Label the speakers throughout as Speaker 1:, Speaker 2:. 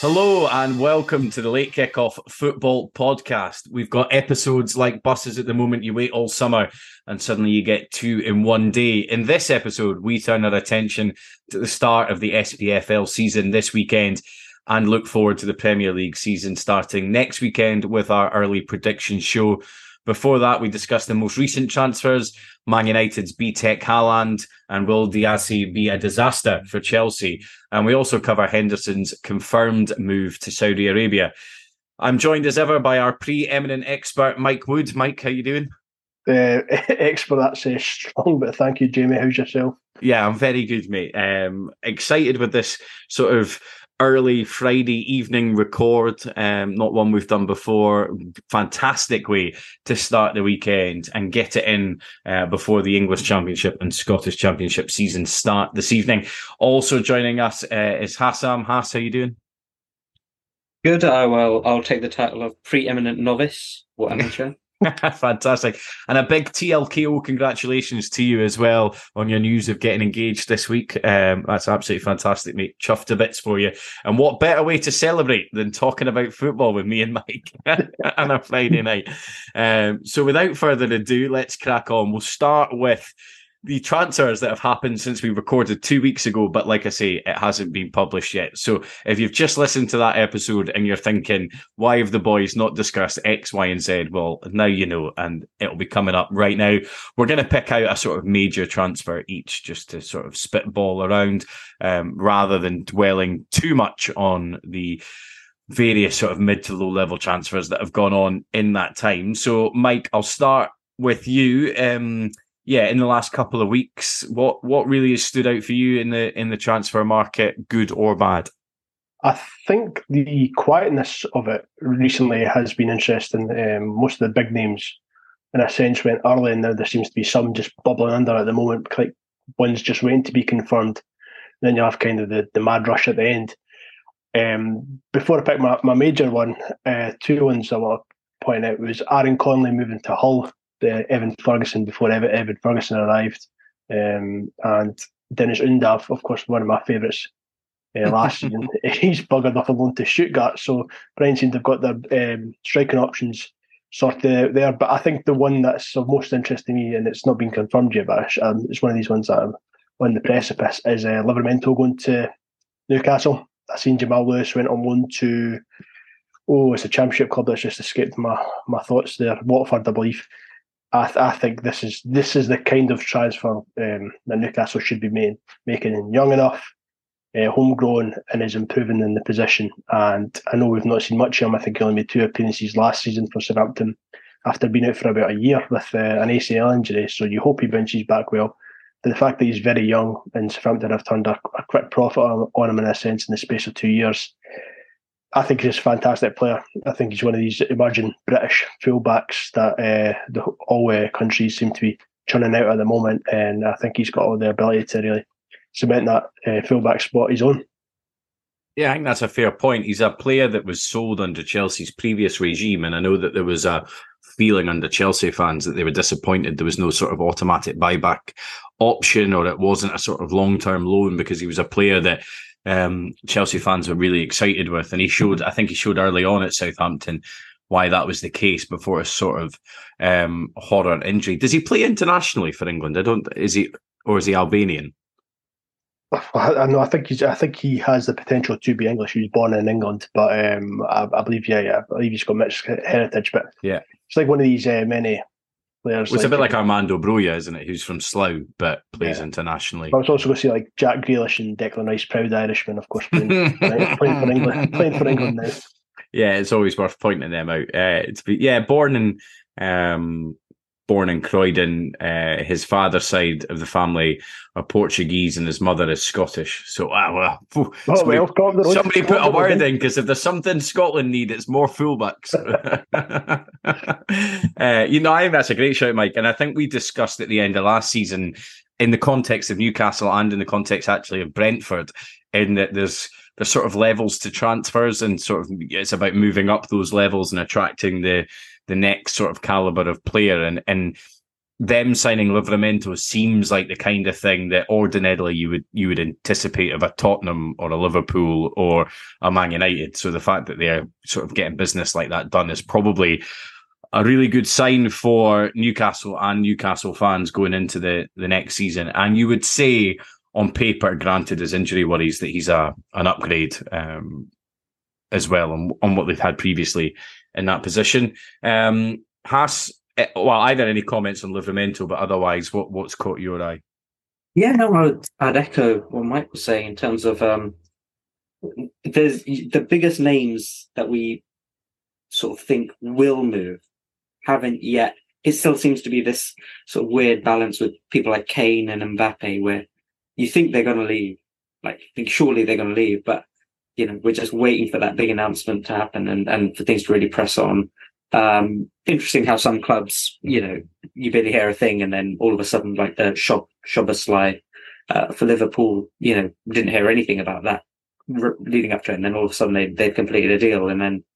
Speaker 1: Hello and welcome to the Late Kickoff Football Podcast. We've got episodes like buses at the moment. You wait all summer and suddenly you get two in one day. In this episode, we turn our attention to the start of the SPFL season this weekend and look forward to the Premier League season starting next weekend with our early prediction show. Before that, we discussed the most recent transfers, Man United's BTEC Haaland, and will Diassi be a disaster for Chelsea? And we also cover Henderson's confirmed move to Saudi Arabia. I'm joined as ever by our preeminent expert, Mike Wood. Mike, how you doing?
Speaker 2: Expert, that's strong, but thank you, Jamie. How's yourself?
Speaker 1: Yeah, I'm very good, mate. Excited with this sort of early Friday evening record, not one we've done before. Fantastic way to start the weekend and get it in before the English Championship and Scottish Championship season start this evening. Also joining us is Hassam. Hass, how you doing?
Speaker 3: Good. I'll take the title of preeminent novice. What amateur?
Speaker 1: Fantastic. And a big TLKO congratulations to you as well on your news of getting engaged this week. That's absolutely fantastic, mate. Chuffed to bits for you. And what better way to celebrate than talking about football with me and Mike on a Friday night. So without further ado, let's crack on. We'll start with the transfers that have happened since we recorded 2 weeks ago, but like I say, it hasn't been published yet. So if you've just listened to that episode and you're thinking, why have the boys not discussed X, Y, and Z? Well, now you know, and it'll be coming up right now. We're going to pick out a sort of major transfer each just to sort of spitball around, rather than dwelling too much on the various sort of mid to low level transfers that have gone on in that time. So Mike, I'll start with you. In the last couple of weeks, what really has stood out for you in the transfer market, good or bad?
Speaker 2: I think the quietness of it recently has been interesting. Most of the big names, in a sense, went early, and now there seems to be some just bubbling under at the moment, like one's just waiting to be confirmed. Then you have kind of the mad rush at the end. Before I pick my major one, two ones I want to point out was Aaron Connolly moving to Hull. Evan Ferguson before Evan Ferguson arrived, and Dennis Undav, of course, one of my favourites last season. He's buggered off a loan to Stuttgart, so Brian seemed to have got their striking options sorted there. But I think the one that's of most interest to me, and it's not been confirmed yet, but it's one of these ones that I'm on the precipice, is Livramento going to Newcastle. I seen Jamal Lewis went on loan to, it's a Championship club that's just escaped my thoughts there, Watford, I believe. I think this is the kind of transfer that Newcastle should be making. Young enough, homegrown, and is improving in the position. And I know we've not seen much of him. I think he only made 2 appearances last season for Southampton after being out for about a year with an ACL injury. So you hope he bounces back well. But the fact that he's very young and Southampton have turned a quick profit on him in a sense in the space of 2 years, I think he's a fantastic player. I think he's one of these emerging British fullbacks that all countries seem to be churning out at the moment, and I think he's got all the ability to really cement that fullback spot his own.
Speaker 1: Yeah, I think that's a fair point. He's a player that was sold under Chelsea's previous regime, and I know that there was a feeling under Chelsea fans that they were disappointed there was no sort of automatic buyback option, or it wasn't a sort of long-term loan, because he was a player that Chelsea fans were really excited with, and I think he showed early on at Southampton why that was the case before a sort of horror injury. Does he play internationally for England? Is he Albanian?
Speaker 2: I think he has the potential to be English. He was born in England, but I believe he's got mixed heritage. But
Speaker 1: yeah,
Speaker 2: it's like one of these many players.
Speaker 1: It's a bit like Armando Broja, isn't it? Who's from Slough but plays internationally.
Speaker 2: I was also going to say like Jack Grealish and Declan Rice, proud Irishman, of course, playing for England. Playing for England now.
Speaker 1: Yeah, it's always worth pointing them out. Born in Croydon. His father's side of the family are Portuguese and his mother is Scottish. So, somebody put a word in, because if there's something Scotland need, it's more fullbacks. I think that's a great shout, Mike. And I think we discussed at the end of last season, in the context of Newcastle and in the context actually of Brentford, in that there's sort of levels to transfers, and sort of it's about moving up those levels and attracting the next sort of caliber of player. And them signing Livramento seems like the kind of thing that ordinarily you would anticipate of a Tottenham or a Liverpool or a Man United. So the fact that they're sort of getting business like that done is probably a really good sign for Newcastle and Newcastle fans going into the next season. And you would say, on paper, granted his injury worries, that he's an upgrade as well on what they've had previously in that position. Haas, well, either any comments on Livramento, but otherwise, what's caught your eye?
Speaker 3: Yeah, no, I'd echo what Mike was saying in terms of there's the biggest names that we sort of think will move haven't yet. It still seems to be this sort of weird balance with people like Kane and Mbappe, where you think they're going to leave, like think surely they're going to leave, but we're just waiting for that big announcement to happen and for things to really press on. Interesting how some clubs, you barely hear a thing, and then all of a sudden, like the Szoboszlai for Liverpool, didn't hear anything about that leading up to it, and then all of a sudden they've completed a deal, and then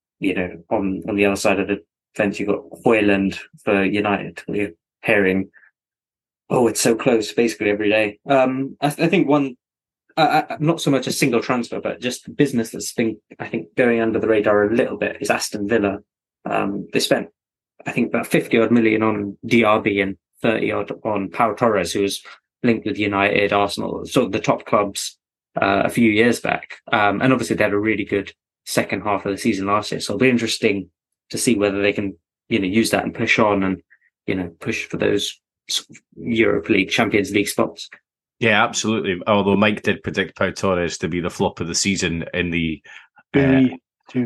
Speaker 3: on the other side of the fence you've got Højlund for United. We're hearing, it's so close basically every day. I think one. Not so much a single transfer, but just business that's been, I think, going under the radar a little bit is Aston Villa. They spent, I think, about 50 odd million on DRB and 30 odd on Pau Torres, who was linked with United, Arsenal, sort of the top clubs a few years back. And obviously they had a really good second half of the season last year. So it'll be interesting to see whether they can, use that and push on and, push for those sort of Europa League, Champions League spots.
Speaker 1: Yeah, absolutely. Although Mike did predict Pau Torres to be the flop of the season in the in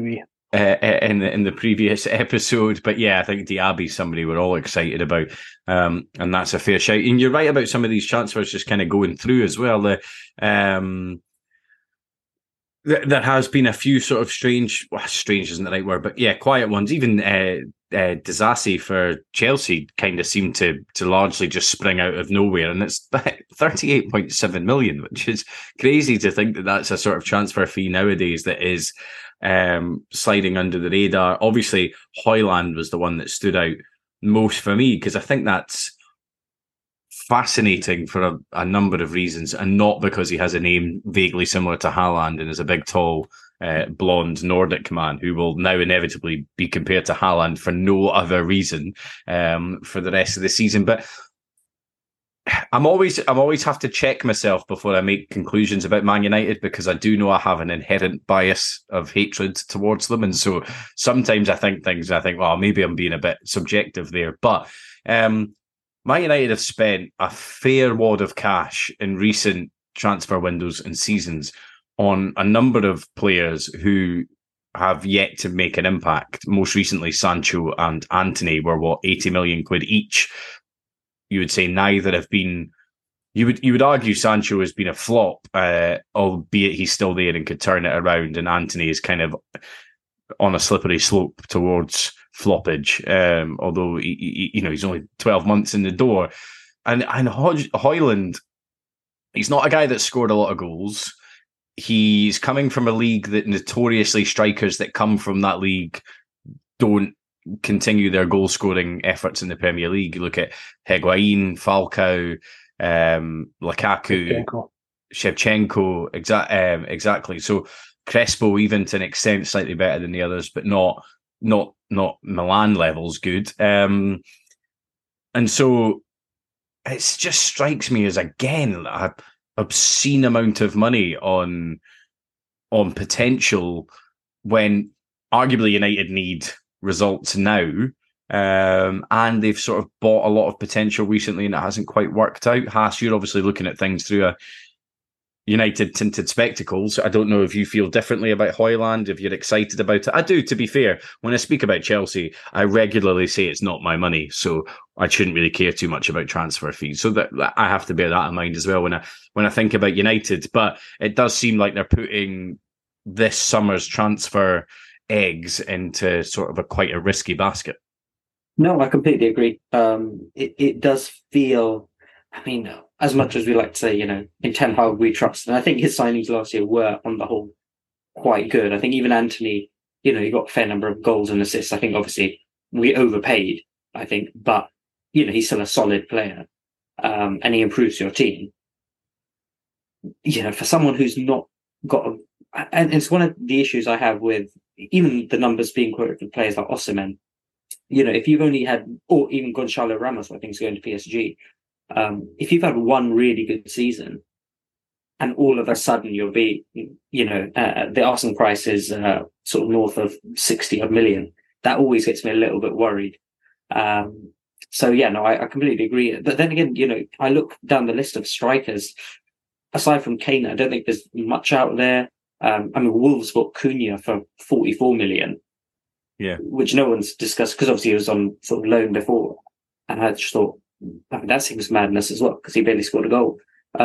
Speaker 1: the previous episode, but yeah, I think Diaby's somebody we're all excited about, and that's a fair shout. And you're right about some of these transfers just kind of going through as well. There has been a few sort of strange isn't the right word, but yeah, quiet ones. Even Disasi for Chelsea kind of seemed to largely just spring out of nowhere, and it's 38.7 million, which is crazy to think that that's a sort of transfer fee nowadays that is sliding under the radar. Obviously, Højlund was the one that stood out most for me, because I think that's fascinating for a number of reasons, and not because he has a name vaguely similar to Haaland and is a big, tall, blonde Nordic man who will now inevitably be compared to Haaland for no other reason for the rest of the season. But I'm always have to check myself before I make conclusions about Man United, because I do know I have an inherent bias of hatred towards them, and so sometimes I think things. I think, well, maybe I'm being a bit subjective there, but Man United have spent a fair wad of cash in recent transfer windows and seasons on a number of players who have yet to make an impact. Most recently, Sancho and Antony were 80 million quid each. You would say neither have been. You would argue Sancho has been a flop, albeit he's still there and could turn it around. And Antony is kind of on a slippery slope towards floppage, although he's only 12 months in the door. And Højlund, he's not a guy that scored a lot of goals. He's coming from a league that notoriously strikers that come from that league don't continue their goal scoring efforts in the Premier League. You look at Higuain, Falcao, Lukaku, Shevchenko, exactly. So Crespo, even to an extent, slightly better than the others, but not Milan levels good. And so it just strikes me as, again, a obscene amount of money on potential, when arguably United need results now, and they've sort of bought a lot of potential recently and it hasn't quite worked out. Haas, you're obviously looking at things through a United tinted spectacles. I don't know if you feel differently about Højlund, if you're excited about it. I do, to be fair. When I speak about Chelsea, I regularly say it's not my money, so I shouldn't really care too much about transfer fees. So that I have to bear that in mind as well when I think about United. But it does seem like they're putting this summer's transfer eggs into sort of quite a risky basket.
Speaker 3: No, I completely agree. It does feel, I mean, as much as we like to say, in Ten Hag we trust, and I think his signings last year were, on the whole, quite good. I think even Antony, he got a fair number of goals and assists. I think obviously we overpaid, but he's still a solid player, and he improves your team. For someone who's not got and it's one of the issues I have with even the numbers being quoted for players like Osimhen. If you've only had, or even Gonçalo Ramos, who I think is going to PSG, if you've had one really good season, and all of a sudden you'll be, the Arsenal price is sort of north of 60 million, that always gets me a little bit worried. I completely agree. But then again, I look down the list of strikers. Aside from Kane, I don't think there's much out there. Wolves bought Cunha for 44 million.
Speaker 1: Yeah.
Speaker 3: Which no one's discussed, because obviously he was on sort of loan before. And I just thought, that seems madness as well, because he barely scored a goal.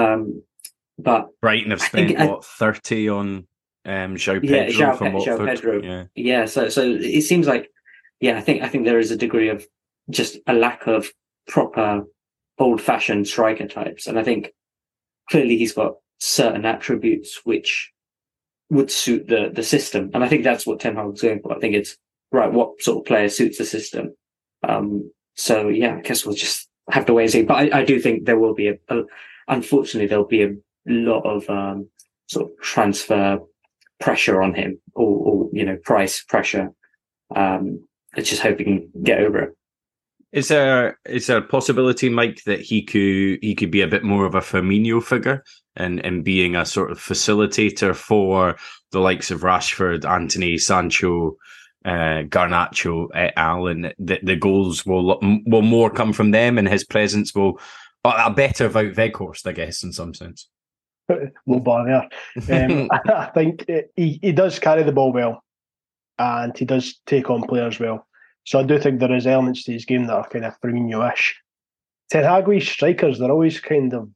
Speaker 3: But
Speaker 1: Brighton have spent 30 on João Pedro from Watford.
Speaker 3: Pedro. Yeah. So it seems like, I think there is a degree of just a lack of proper old-fashioned striker types. And I think clearly he's got certain attributes which would suit the system. And I think that's what Ten Hag was going for. I think it's right, what sort of player suits the system. I guess we'll just have to wait and see. But I do think there will be unfortunately, there'll be a lot of sort of transfer pressure on him, or price pressure. I just hope he can get over it.
Speaker 1: Is there a possibility, Mike, that he could be a bit more of a Firmino figure and being a sort of facilitator for the likes of Rashford, Antony, Sancho, Garnacho, et al., and the goals will more come from them, and his presence will a better Wout Weghorst, I guess, in some sense.
Speaker 2: Low bar there. I think he does carry the ball well, and he does take on players well. So I do think there is elements to his game that are kind of Firmino-ish. Ten Hag strikers, they're always kind of...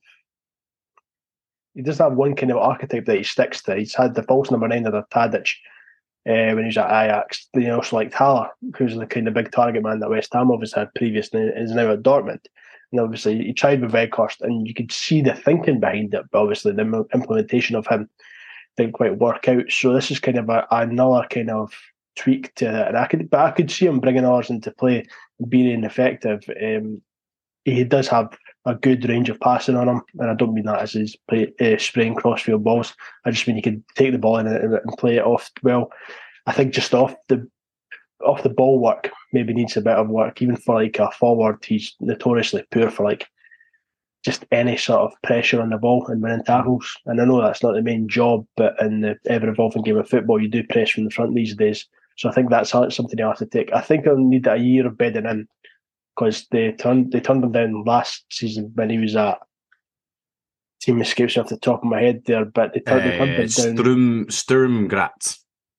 Speaker 2: He doesn't have one kind of archetype that he sticks to. He's had the false number 9 of Tadic when he was at Ajax. He also liked Haller, who's the kind of big target man that West Ham obviously had previously, is now at Dortmund. And obviously he tried with Weghorst, and you could see the thinking behind it, but obviously the implementation of him didn't quite work out. So this is kind of another kind of tweak to it. And I could see him bringing ours into play and being effective. He does have a good range of passing on him, and I don't mean that as his spraying crossfield balls. I just mean he can take the ball in and play it off well. I think just off the ball work maybe needs a bit of work. Even for like a forward, he's notoriously poor for like just any sort of pressure on the ball and winning tackles. And I know that's not the main job, but in the ever-evolving game of football, you do press from the front these days. So I think that's something you have to take. I think I'll need a year of bedding in, because they turned him down last season when he was at... Team escapes me off the top of my head there, but they turned him down.
Speaker 1: Sturm Graz.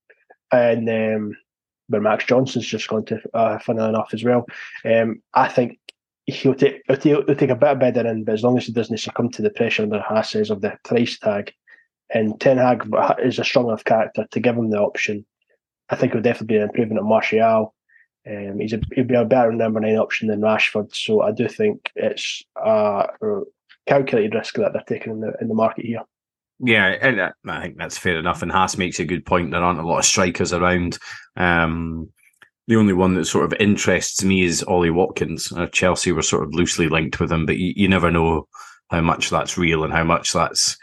Speaker 2: And where Max Johnson's just gone to, funnily enough, as well. I think he'll take a bit of bedding in, but as long as he doesn't succumb to the pressure under Hasses of the price tag, and Ten Hag is a strong enough character to give him the option, I think he'll definitely be an improvement at Martial. He'll be a better number 9 option than Rashford, so I do think it's a calculated risk that they're taking in the market here.
Speaker 1: Yeah, and I think that's fair enough. And Haas makes a good point. There aren't a lot of strikers around. The only one that sort of interests me is Ollie Watkins. Chelsea were sort of loosely linked with him, but you never know how much that's real and how much that's...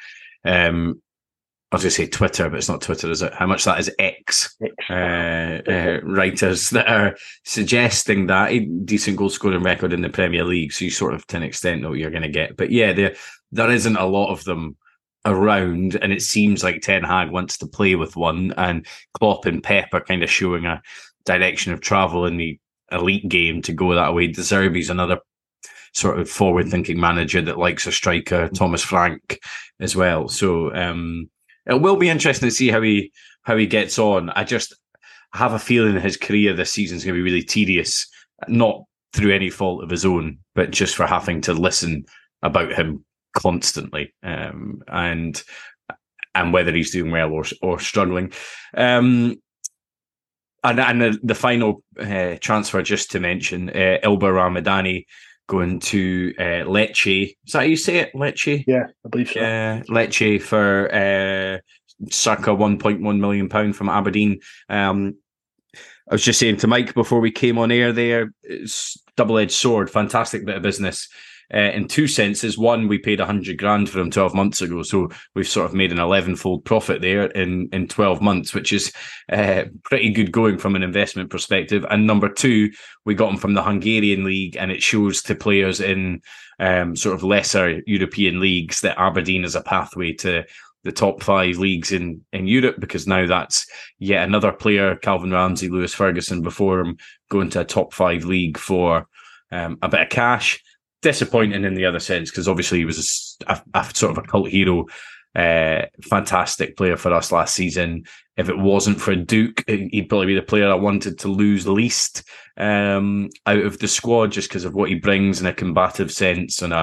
Speaker 1: I was going to say Twitter, but it's not Twitter, is it? How much that is X writers that are suggesting that a decent goal scoring record in the Premier League. So you sort of, to an extent, know what you're going to get. But yeah, there isn't a lot of them around, and it seems like Ten Hag wants to play with one, and Klopp and Pep are kind of showing a direction of travel in the elite game to go that way. De Zerbi's another sort of forward-thinking manager that likes a striker, Thomas Frank as well. So it will be interesting to see how he gets on. I just have a feeling his career this season is going to be really tedious, not through any fault of his own, but just for having to listen about him constantly, and whether he's doing well or struggling. And the final transfer, just to mention, Ilba Ramadani going to Lecce. Is that how you say it? Lecce?
Speaker 2: Yeah, I believe so.
Speaker 1: Lecce for circa £1.1 million from Aberdeen. I was just saying to Mike before we came on air there, it's double-edged sword, fantastic bit of business in two senses. One, we paid 100 grand for him 12 months ago, so we've sort of made an 11-fold profit there in 12 months, which is pretty good going from an investment perspective. And number two, we got him from the Hungarian league, and it shows to players in sort of lesser European leagues that Aberdeen is a pathway to the top 5 leagues in Europe, because now that's yet another player, Calvin Ramsey, Lewis Ferguson before him, going to a top 5 league for a bit of cash. Disappointing in the other sense, because obviously he was a sort of a cult hero, fantastic player for us last season. If it wasn't for Duke, he'd probably be the player I wanted to lose least out of the squad, just because of what he brings in a combative sense and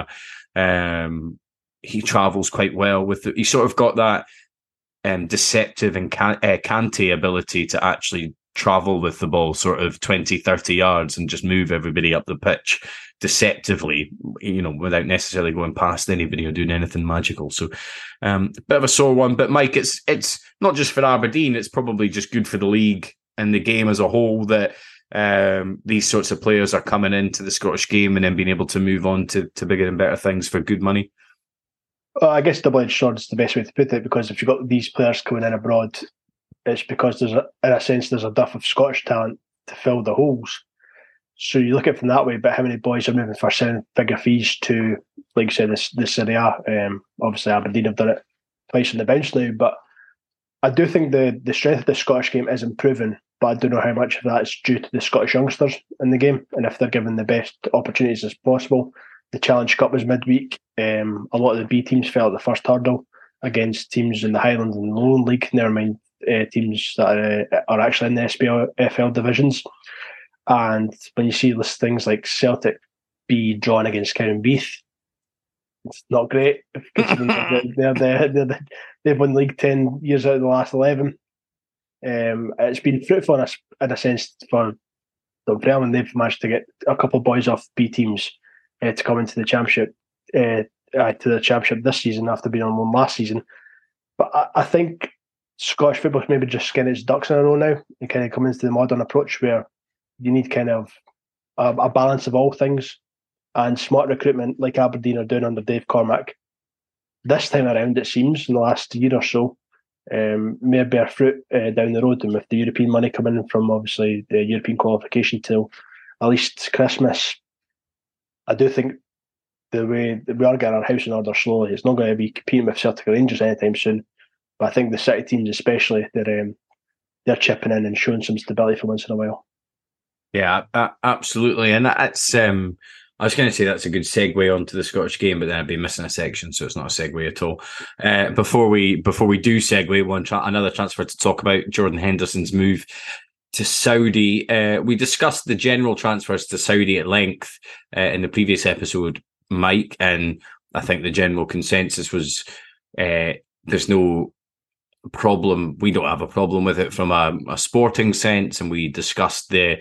Speaker 1: he travels quite well with it. He sort of got that deceptive and Kante ability to actually travel with the ball sort of 20, 30 yards and just move everybody up the pitch deceptively, without necessarily going past anybody or doing anything magical. So bit of a sore one. But Mike, it's not just for Aberdeen, it's probably just good for the league and the game as a whole that these sorts of players are coming into the Scottish game and then being able to move on to bigger and better things for good money.
Speaker 2: I guess double-edged sword is the best way to put it, because if you've got these players coming in abroad, it's because there's a dearth of Scottish talent to fill the holes. So you look at it from that way, but how many boys are moving for 7-figure fees to, like you said, the Serie A? Obviously Aberdeen have done it twice on the bench now, but I do think the strength of the Scottish game is improving, but I don't know how much of that is due to the Scottish youngsters in the game, and if they're given the best opportunities as possible. The Challenge Cup was midweek. A lot of the B teams fell at the first hurdle against teams in the Highlands and Lowland League, never mind teams that are actually in the SPFL divisions. And when you see things like Celtic be drawn against Cowdenbeath, it's not great. They've won league 10 years out of the last 11. It's been fruitful in a sense for Dunfermline. They've managed to get a couple of boys off B teams to come into the championship, this season after being on one last season. But I think Scottish football's maybe just getting its ducks in a row now and kind of coming into the modern approach where you need kind of a balance of all things, and smart recruitment like Aberdeen are doing under Dave Cormack. This time around, it seems, in the last year or so, may bear fruit down the road, and with the European money coming in from obviously the European qualification till at least Christmas, I do think the way that we are getting our house in order slowly, it's not going to be competing with Celtic or Rangers anytime soon. But I think the City teams especially, they're chipping in and showing some stability for once in a while.
Speaker 1: Yeah, absolutely. And that's I was going to say that's a good segue onto the Scottish game, but then I'd be missing a section, so it's not a segue at all. Before we do segue, another transfer to talk about, Jordan Henderson's move to Saudi. We discussed the general transfers to Saudi at length in the previous episode, Mike, and I think the general consensus was there's no problem. We don't have a problem with it from a sporting sense, and we discussed the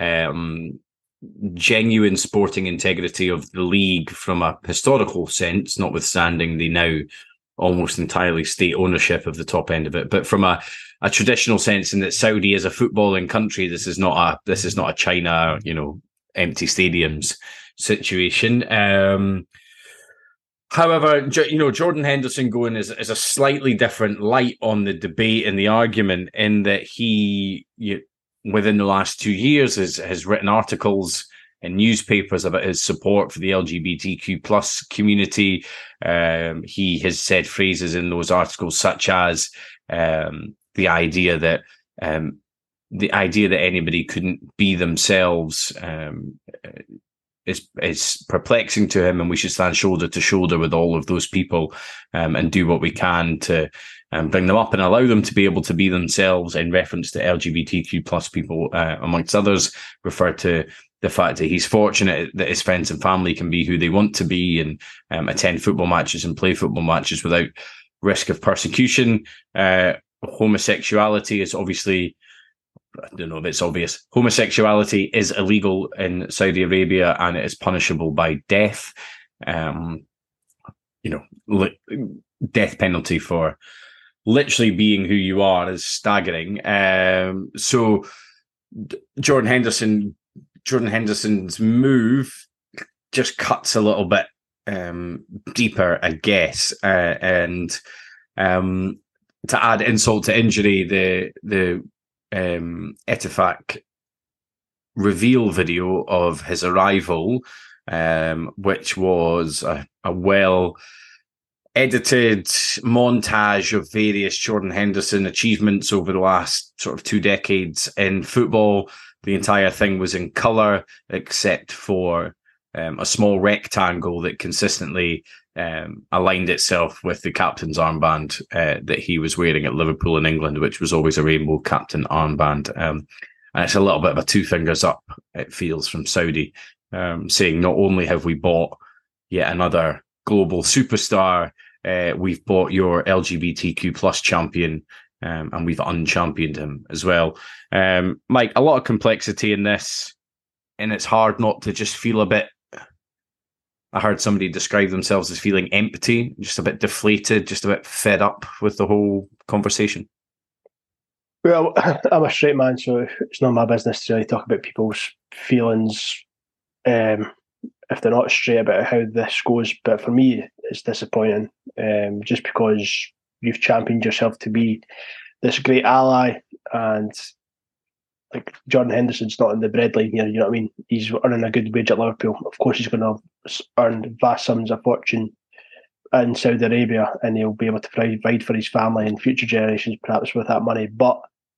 Speaker 1: genuine sporting integrity of the league from a historical sense, notwithstanding the now almost entirely state ownership of the top end of it, but from a traditional sense, in that Saudi is a footballing country. This is not a China, empty stadiums situation. However, Jordan Henderson going is a slightly different light on the debate and the argument, in that he, within the last 2 years, has written articles in newspapers about his support for the LGBTQ plus community. He has said phrases in those articles such as the idea that anybody couldn't be themselves is perplexing to him, and we should stand shoulder to shoulder with all of those people and do what we can to bring them up and allow them to be able to be themselves, in reference to LGBTQ plus people, amongst others. Refer to the fact that he's fortunate that his friends and family can be who they want to be and attend football matches and play football matches without risk of persecution. Homosexuality is obviously, I don't know if it's obvious, homosexuality is illegal in Saudi Arabia and it is punishable by death. Death penalty for literally being who you are is staggering. So Jordan Henderson's move just cuts a little bit deeper, I guess, and to add insult to injury, the Ettifaq reveal video of his arrival, which was a well edited montage of various Jordan Henderson achievements over the last sort of 2 decades in football. The entire thing was in colour, except for a small rectangle that consistently aligned itself with the captain's armband that he was wearing at Liverpool in England, which was always a rainbow captain armband. And it's a little bit of a 2 fingers up, it feels, from Saudi, saying not only have we bought yet another global superstar, we've bought your LGBTQ plus champion, and we've unchampioned him as well. Mike, a lot of complexity in this, and it's hard not to just feel a bit. I heard somebody describe themselves as feeling empty, just a bit deflated, just a bit fed up with the whole conversation.
Speaker 2: Well, I'm a straight man, so it's not my business to really talk about people's feelings if they're not straight about how this goes. But for me, it's disappointing, just because you've championed yourself to be this great ally, and like Jordan Henderson's not in the bread line here, you know what I mean? He's earning a good wage at Liverpool. Of course, he's going to earn vast sums of fortune in Saudi Arabia, and he'll be able to provide for his family and future generations, perhaps, with that money. But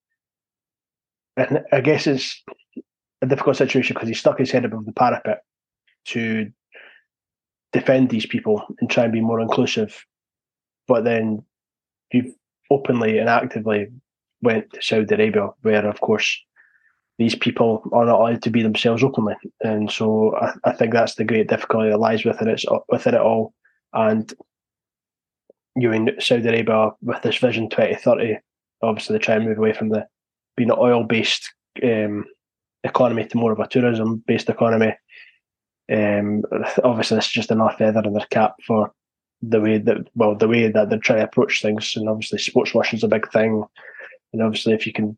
Speaker 2: and I guess it's a difficult situation because he stuck his head above the parapet to defend these people and try and be more inclusive. But then you've openly and actively went to Saudi Arabia, where, of course, these people are not allowed to be themselves openly. And so I think that's the great difficulty that lies within it all. And you in Saudi Arabia with this Vision 2030, obviously they try and move away from being an oil-based economy to more of a tourism-based economy. Obviously, this is just another feather in their cap for the way that they're trying to approach things. And obviously, sports washing is a big thing. And obviously, if you can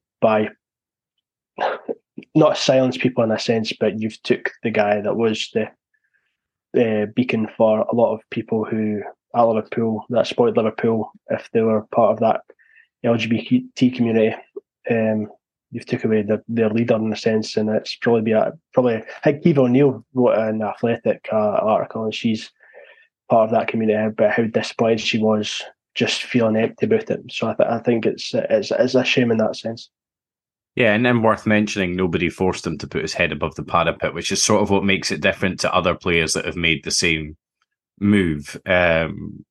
Speaker 2: not silence people in a sense, but you've took the guy that was the beacon for a lot of people who at Liverpool, that supported Liverpool, if they were part of that LGBT community. You've took away their leader in a sense, and it's probably I think Eva O'Neill wrote an Athletic article, and she's part of that community about how disappointed she was, just feeling empty about it. So I think it's a shame in that sense.
Speaker 1: Yeah, and then worth mentioning, nobody forced him to put his head above the parapet, which is sort of what makes it different to other players that have made the same move. That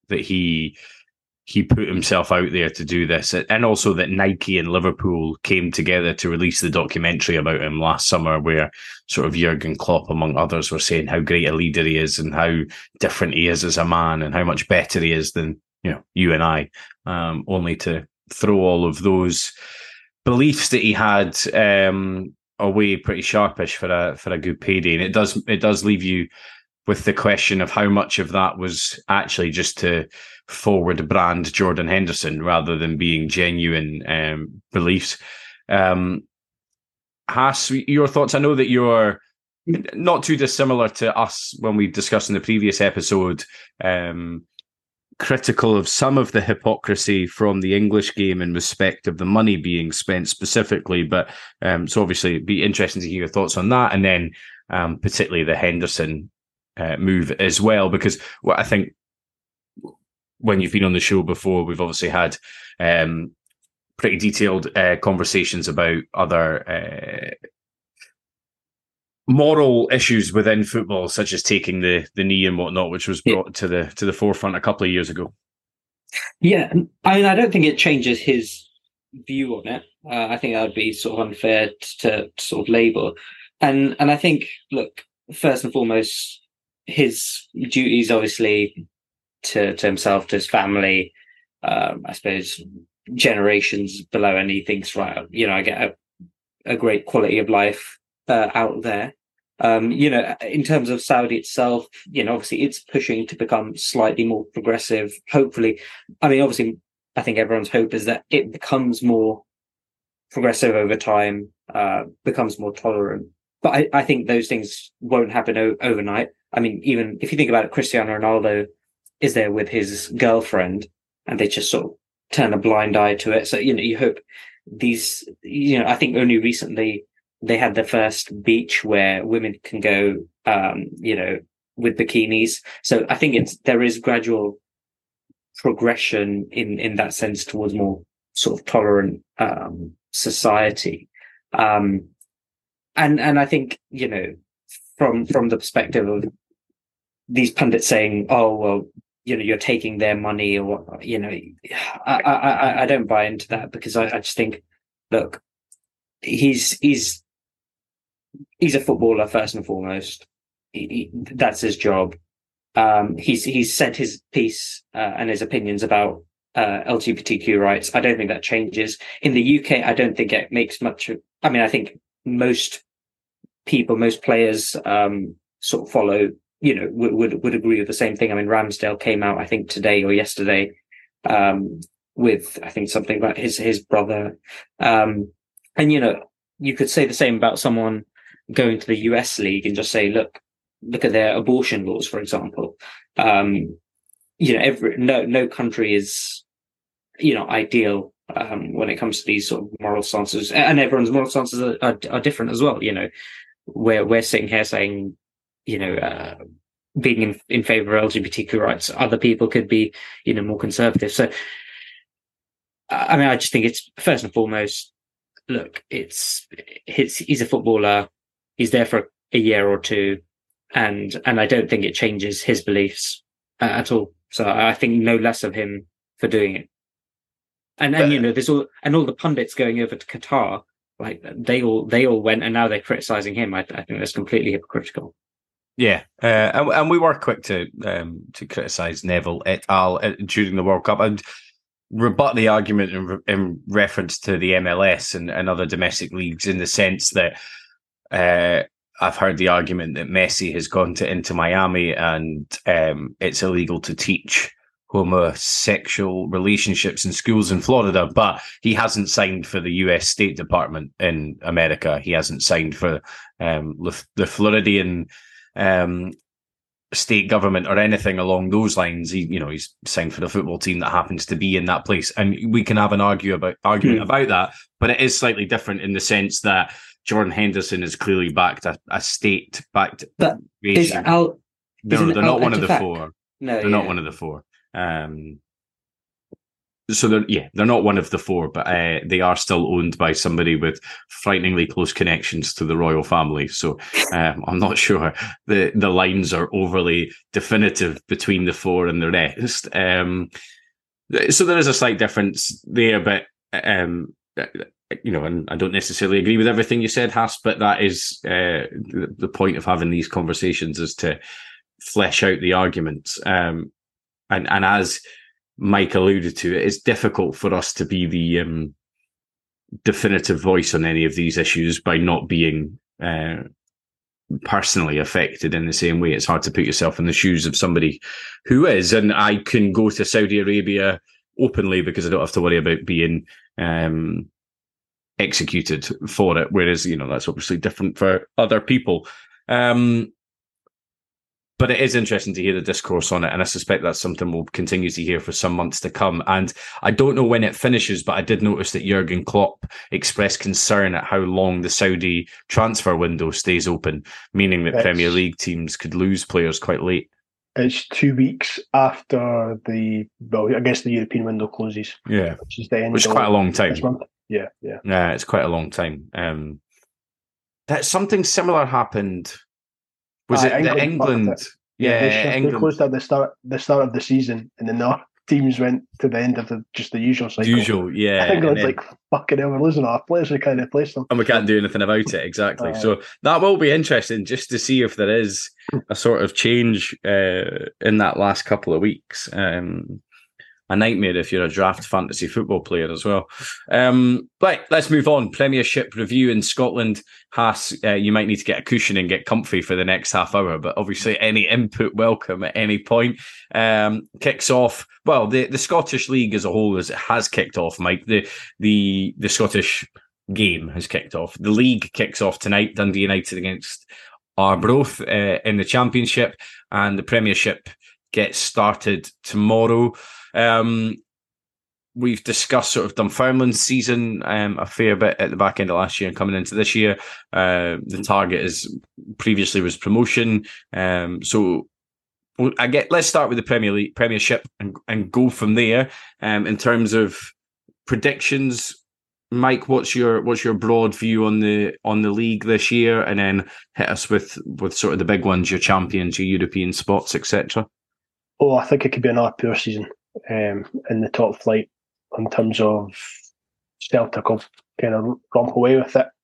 Speaker 1: he put himself out there to do this, and also that Nike and Liverpool came together to release the documentary about him last summer, where sort of Jurgen Klopp, among others, were saying how great a leader he is and how different he is as a man and how much better he is than you and I, only to throw all of those beliefs that he had away pretty sharpish for a good payday. And it does leave you with the question of how much of that was actually just to forward brand Jordan Henderson rather than being genuine beliefs. Haas, your thoughts? I know that you're not too dissimilar to us when we discussed in the previous episode, critical of some of the hypocrisy from the English game in respect of the money being spent specifically. But so obviously it'd be interesting to hear your thoughts on that, and then particularly the Henderson move as well, because I think when you've been on the show before, we've obviously had pretty detailed conversations about other moral issues within football, such as taking the knee and whatnot, which was brought to the forefront a couple of years ago.
Speaker 3: Yeah, I mean, I don't think it changes his view on it. I think that would be sort of unfair to sort of label. And I think, look, first and foremost, his duties obviously to himself, to his family, I suppose generations below, and he thinks, right, I get a great quality of life out there. In terms of Saudi itself, obviously it's pushing to become slightly more progressive. Hopefully, I mean, obviously, I think everyone's hope is that it becomes more progressive over time, becomes more tolerant. But I think those things won't happen overnight. I mean, even if you think about it, Cristiano Ronaldo is there with his girlfriend, and they just sort of turn a blind eye to it. So, you hope these, I think only recently they had the first beach where women can go, with bikinis. So I think there is gradual progression in that sense towards more sort of tolerant society. And I think, from the perspective of these pundits saying, oh, well, you're taking their money, or what, I don't buy into that, because I just think, look, he's a footballer first and foremost. That's his job. He's said his piece and his opinions about LGBTQ rights. I don't think that changes. In the UK, I don't think it makes much. I think most players sort of follow, would agree with the same thing. I mean, Ramsdale came out, I think today or yesterday, with, I think, something about his brother. And, you could say the same about someone going to the US league and just say, look at their abortion laws, for example. No country is, ideal when it comes to these sort of moral stances, and everyone's moral stances are different as well. We're sitting here saying, being in favor of LGBTQ rights, other people could be, more conservative. So, I just think it's first and foremost, look, he's a footballer. He's there for a year or two, and I don't think it changes his beliefs at all. So I think no less of him for doing it. And there's all the pundits going over to Qatar, like they all went, and now they're criticizing him. I think that's completely hypocritical.
Speaker 1: Yeah, and we were quick to criticise Neville et al. During the World Cup and rebut the argument in reference to the MLS and other domestic leagues, in the sense that I've heard the argument that Messi has gone to Inter Miami and it's illegal to teach homosexual relationships in schools in Florida, but he hasn't signed for the US State Department in America. He hasn't signed for the Floridian state government or anything along those lines. He's signed for the football team that happens to be in that place, and we can have an argument about that. But it is slightly different in the sense that Jordan Henderson is clearly backed a state-backed.
Speaker 3: But
Speaker 1: they're not one of the four.
Speaker 3: No,
Speaker 1: they're not one of the four. So they're not one of the four, but they are still owned by somebody with frighteningly close connections to the royal family. So I'm not sure the lines are overly definitive between the four and the rest. So there is a slight difference there, but and I don't necessarily agree with everything you said, Haas, but that is the point of having these conversations, is to flesh out the arguments. And as Mike alluded to, it is difficult for us to be the definitive voice on any of these issues by not being personally affected in the same way. It's hard to put yourself in the shoes of somebody who is, and I can go to Saudi Arabia openly because I don't have to worry about being executed for it, whereas that's obviously different for other people. But it is interesting to hear the discourse on it, and I suspect that's something we'll continue to hear for some months to come. And I don't know when it finishes, but I did notice that Jurgen Klopp expressed concern at how long the Saudi transfer window stays open, meaning that Premier League teams could lose players quite late.
Speaker 2: It's 2 weeks after the European window closes.
Speaker 1: Yeah,
Speaker 2: which is the end.
Speaker 1: Which is quite a long time.
Speaker 2: This month. Yeah.
Speaker 1: Yeah, it's quite a long time. That something similar happened. Was it England?
Speaker 2: Yeah,
Speaker 1: England.
Speaker 2: They closed at the start of the season, and then the teams went to the end of the usual cycle.
Speaker 1: Yeah.
Speaker 2: England's like, fucking hell, we're losing our players. We can't replace them,
Speaker 1: and we can't do anything about it. Exactly. So that will be interesting, just to see if there is a sort of change in that last couple of weeks. A nightmare if you're a draft fantasy football player as well. Right, let's move on. Premiership review in Scotland. Haas, you might need to get a cushion and get comfy for the next half hour, but obviously any input welcome at any point. Kicks off. Well, the Scottish League as a whole has kicked off, Mike. The Scottish game has kicked off. The league kicks off tonight, Dundee United against Arbroath in the Championship, and the Premiership gets started tomorrow. We've discussed sort of Dunfermline's season a fair bit at the back end of last year and coming into this year. The target previously was promotion. So let's start with the Premiership and go from there. In terms of predictions, Mike, what's your broad view on the league this year, and then hit us with sort of the big ones, your champions, your European spots, etc.
Speaker 2: Oh, I think it could be another poor season in the top flight in terms of Celtic will kind of romp away with it.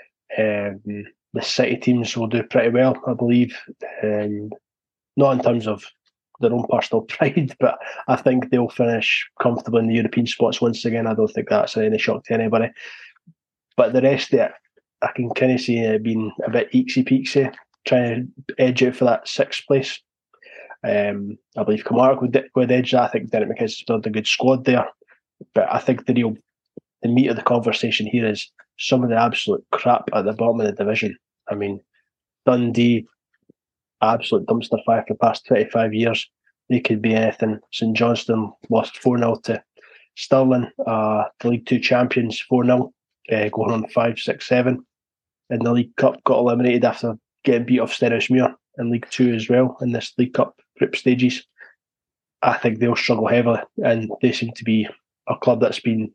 Speaker 2: The City teams will do pretty well, I believe. Not in terms of their own personal pride, but I think they'll finish comfortably in the European spots once again. I don't think that's any shock to anybody. But the rest of it, I can kind of see it being a bit eeksy-peeksy, trying to edge out for that sixth place. I believe Kilmarnock would edge that. I think Derek McKinnon's built a good squad there. But I think the meat of the conversation here is some of the absolute crap at the bottom of the division. I mean, Dundee, absolute dumpster fire for the past 25 years. They could be anything. St Johnstone lost 4-0 to Stirling, the League Two champions, 4-0, going on 5-6-7. In the League Cup, got eliminated after getting beat off Stenhousemuir in League Two as well in this League Cup group stages. I think they'll struggle heavily, and they seem to be a club that's been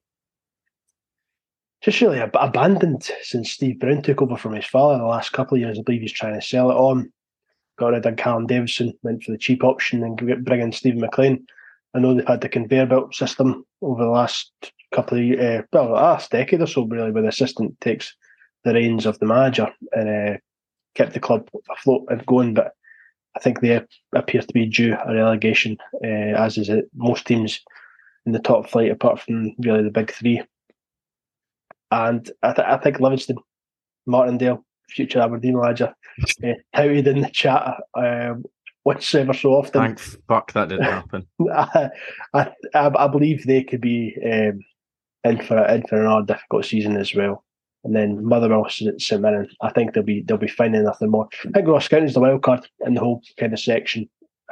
Speaker 2: just really abandoned since Steve Brown took over from his father the last couple of years. I believe he's trying to sell it on. Got rid of Callum Davidson, went for the cheap option and bring in Stephen McLean. I know they've had the conveyor belt system over the last couple of last decade or so, really, where the assistant takes the reins of the manager and kept the club afloat and going. But I think they appear to be due a relegation, as is it most teams in the top flight, apart from really the big three. And I think Livingston, Martindale, future Aberdeen manager, touted in the chat once ever so often.
Speaker 1: Thank fuck that didn't happen.
Speaker 2: I believe they could be in for another difficult season as well. And then Motherwell, St Mirren, I think they'll be finding nothing more. I think Ross County's the wild card in the whole kind of section.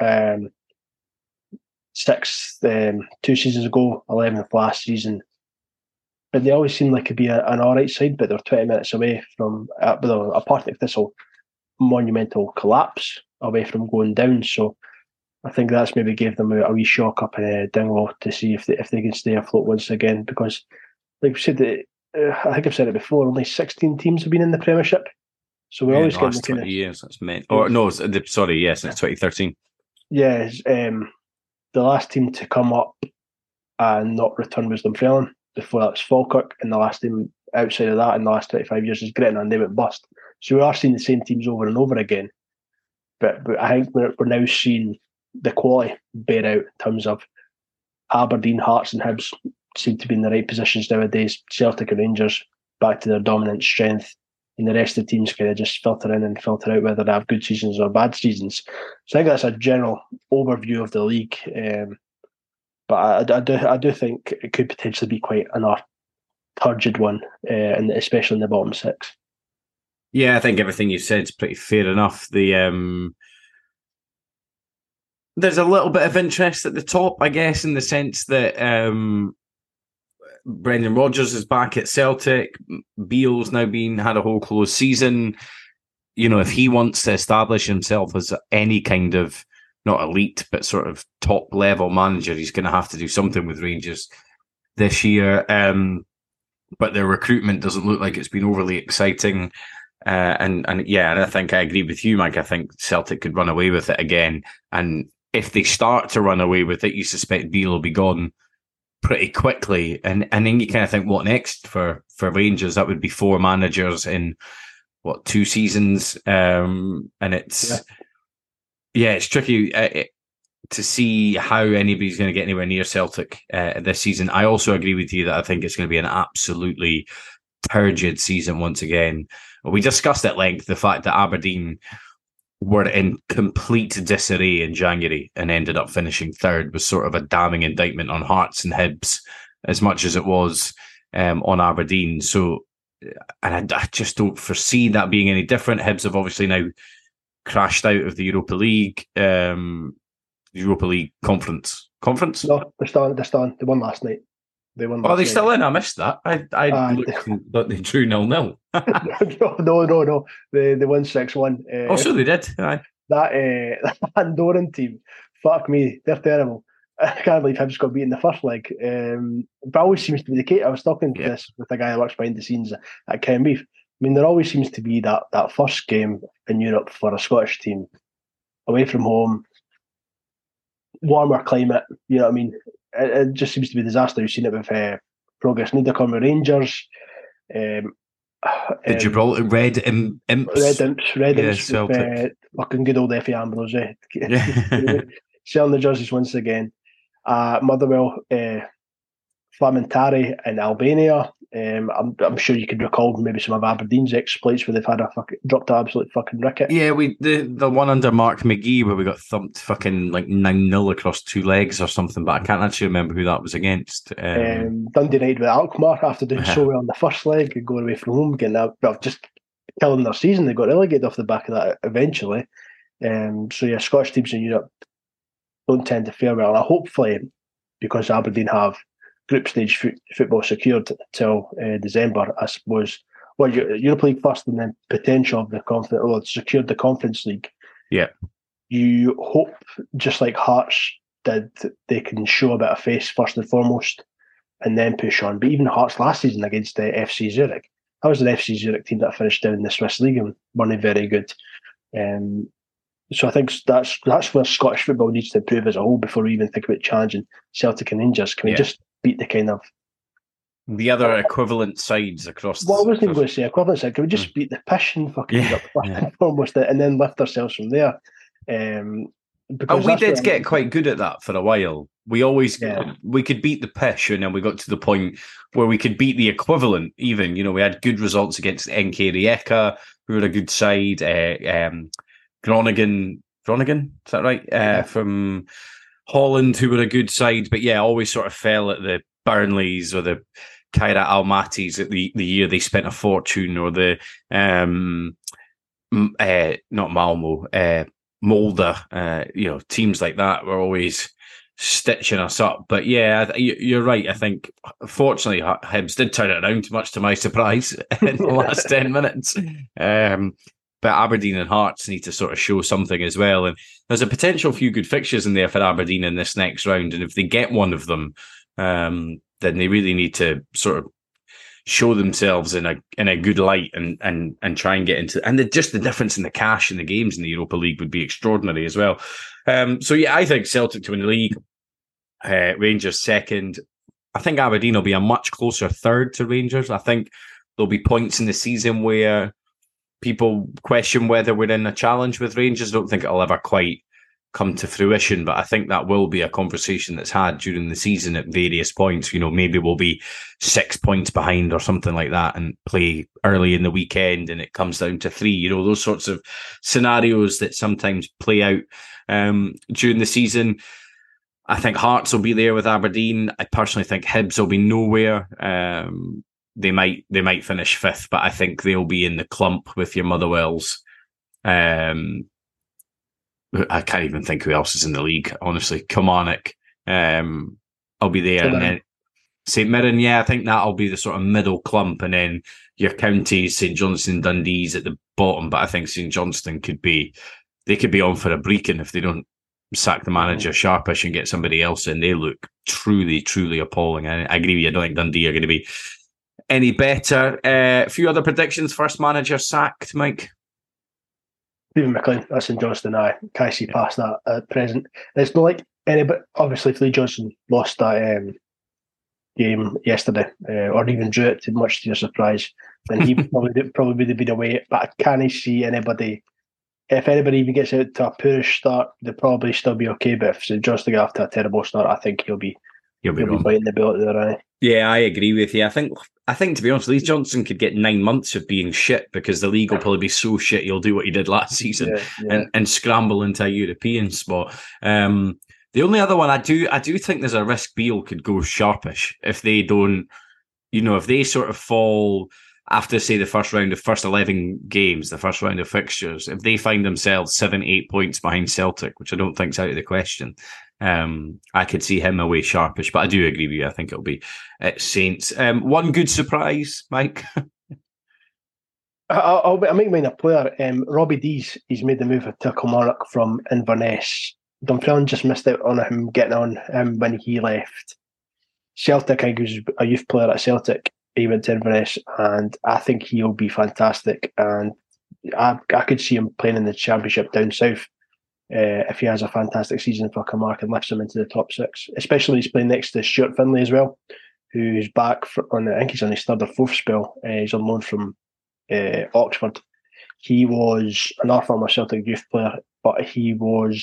Speaker 2: Sixth 2 seasons ago, 11th last season. But they always seem like it'd be an alright side, but they're 20 minutes away from a Partick Thistle monumental collapse away from going down. So I think that's maybe gave them a wee shock up in Dingwall to see if they can stay afloat once again. Because, like we said, I think I've said it before, only 16 teams have been in the Premiership. So we're always getting
Speaker 1: 20 years. That's meant. Or no, sorry, yes, it's 2013.
Speaker 2: Yeah, the last team to come up and not return was Dunfermline. Before that was Falkirk, and the last team outside of that in the last 25 years is Gretna, and they went bust. So we are seeing the same teams over and over again. But I think we're now seeing the quality bear out in terms of Aberdeen, Hearts and Hibs seem to be in the right positions nowadays. Celtic and Rangers back to their dominant strength, and the rest of the teams kind of just filter in and filter out whether they have good seasons or bad seasons. So I think that's a general overview of the league. But I do think it could potentially be quite an turgid one, and especially in the bottom six.
Speaker 1: Yeah, I think everything you said is pretty fair enough. There's a little bit of interest at the top, I guess, in the sense that Brendan Rodgers is back at Celtic. Beale's now had a whole closed season. You know, if he wants to establish himself as any kind of not elite, but sort of top level manager, he's going to have to do something with Rangers this year. But their recruitment doesn't look like it's been overly exciting. And I think I agree with you, Mike. I think Celtic could run away with it again. And if they start to run away with it, you suspect Beale will be gone pretty quickly. And then you kind of think, what next for Rangers? That would be 4 managers in 2 seasons. And it's it's tricky to see how anybody's going to get anywhere near Celtic this season. I also agree with you that I think it's going to be an absolutely turgid season once again. We discussed at length the fact that Aberdeen were in complete disarray in January and ended up finishing third was sort of a damning indictment on Hearts and Hibs as much as it was on Aberdeen. So I just don't foresee that being any different. Hibs have obviously now crashed out of the Europa League, conference.
Speaker 2: No, they're still on. They won last night. They won.
Speaker 1: Oh, are they still in? I missed that. I looked and thought they drew 0-0.
Speaker 2: No. They won 6-1.
Speaker 1: Oh, so they did. Aye.
Speaker 2: That Andorran team, fuck me, they're terrible. I can't believe Hibs got beat in the first leg. But always seems to be the case. I was talking to this with a guy who works behind the scenes at Kenbeef. I mean, there always seems to be that first game in Europe for a Scottish team, away from home, warmer climate. You know what I mean? It just seems to be a disaster. You've seen it with Progress Niedercorn with Rangers.
Speaker 1: The Gibraltar Red Imps.
Speaker 2: Red Imps with fucking good old Effie Ambrose. Selling the jerseys once again. Motherwell, Flamentari in Albania. I'm sure you could recall maybe some of Aberdeen's exploits where they've had dropped an absolute fucking ricket.
Speaker 1: Yeah, the one under Mark McGee where we got thumped fucking like 9-0 across 2 legs or something, but I can't actually remember who that was against.
Speaker 2: Dundee United with Alkmaar after doing so well in the first leg and going away from home, getting that, just killing their season. They got relegated off the back of that eventually. So yeah, Scottish teams in Europe don't tend to fare well. And hopefully, because Aberdeen have group stage football secured till December, I suppose. Well, Europa League first, and then potential of the conference. Well, secured the Conference League.
Speaker 1: Yeah,
Speaker 2: you hope, just like Hearts did, they can show a bit of face first and foremost, and then push on. But even Hearts last season against the FC Zurich, that was an FC Zurich team that finished down in the Swiss League and weren't very good. So I think that's where Scottish football needs to improve as a whole before we even think about challenging Celtic and Rangers. Can we just beat the kind of
Speaker 1: the other equivalent sides across?
Speaker 2: Well, I wasn't even going to say equivalent side. Can we just beat the piss and fucking up almost, and then lift ourselves from there?
Speaker 1: Because we did get quite good at that for a while. We always we could beat the pish, and then we got to the point where we could beat the equivalent. Even we had good results against NK Rijeka, who were a good side. Groningen, is that right? From Holland, who were a good side, but always sort of fell at the Burnleys or the Kairat Almatys at the year they spent a fortune, or the not Malmo, Molde, teams like that were always stitching us up. But you're right. I think fortunately Hibs did turn it around, much to my surprise, in the last 10 minutes. But Aberdeen and Hearts need to sort of show something as well. And there's a potential few good fixtures in there for Aberdeen in this next round. And if they get one of them, then they really need to sort of show themselves in a good light and try and get into. And just the difference in the cash in the games in the Europa League would be extraordinary as well. I think Celtic to win the league, Rangers second. I think Aberdeen will be a much closer third to Rangers. I think there'll be points in the season where people question whether we're in a challenge with Rangers. I don't think it'll ever quite come to fruition, but I think that will be a conversation that's had during the season at various points. Maybe we'll be 6 points behind or something like that and play early in the weekend and it comes down to 3. Those sorts of scenarios that sometimes play out during the season. I think Hearts will be there with Aberdeen. I personally think Hibs will be nowhere. They might finish 5th, but I think they'll be in the clump with your Motherwells. I can't even think who else is in the league, honestly. Kilmarnock, I'll be there. And then St Mirren, I think that'll be the sort of middle clump. And then your counties, St Johnstone, Dundee's at the bottom. But I think St Johnstone could be on for a breaking if they don't sack the manager sharpish and get somebody else in. They look truly, truly appalling. I agree with you. I don't think Dundee are going to be any better. A few other predictions. First manager sacked, Mike?
Speaker 2: Stephen McLean, that's in Johnston. I can't see past that at present. It's not like anybody. Obviously, if Lee Johnson lost that game yesterday, or even drew it, to much to your surprise, then he probably would have been away. But I can't see anybody. If anybody even gets out to a poorish start, they'll probably still be okay. But if St Johnstone get off to a terrible start, I think he'll be biting the bullet there, right? Yeah,
Speaker 1: I agree with you. I think to be honest, Lee Johnson could get 9 months of being shit because the league will probably be so shit he'll do what he did last season and scramble into a European spot. The only other one I do think there's a risk Beale could go sharpish if they don't, if they sort of fall. after, say, the first 11 games, the first round of fixtures, if they find themselves 7-8 points behind Celtic, which I don't think's out of the question, I could see him away sharpish. But I do agree with you. I think it'll be Saints. One good surprise, Mike.
Speaker 2: I'll make mine a player. Robbie Dees, he's made the move to Kilmarnock from Inverness. Dunfermline just missed out on him getting on when he left. Celtic, I think he was a youth player at Celtic. He went to Inverness, and I think he'll be fantastic. And I could see him playing in the Championship down south if he has a fantastic season for Kilmarnock and lifts him into the top six. Especially when he's playing next to Stuart Finlay as well, who's back I think he's on his third or fourth spell. He's on loan from Oxford. He was another former Celtic youth player, but he was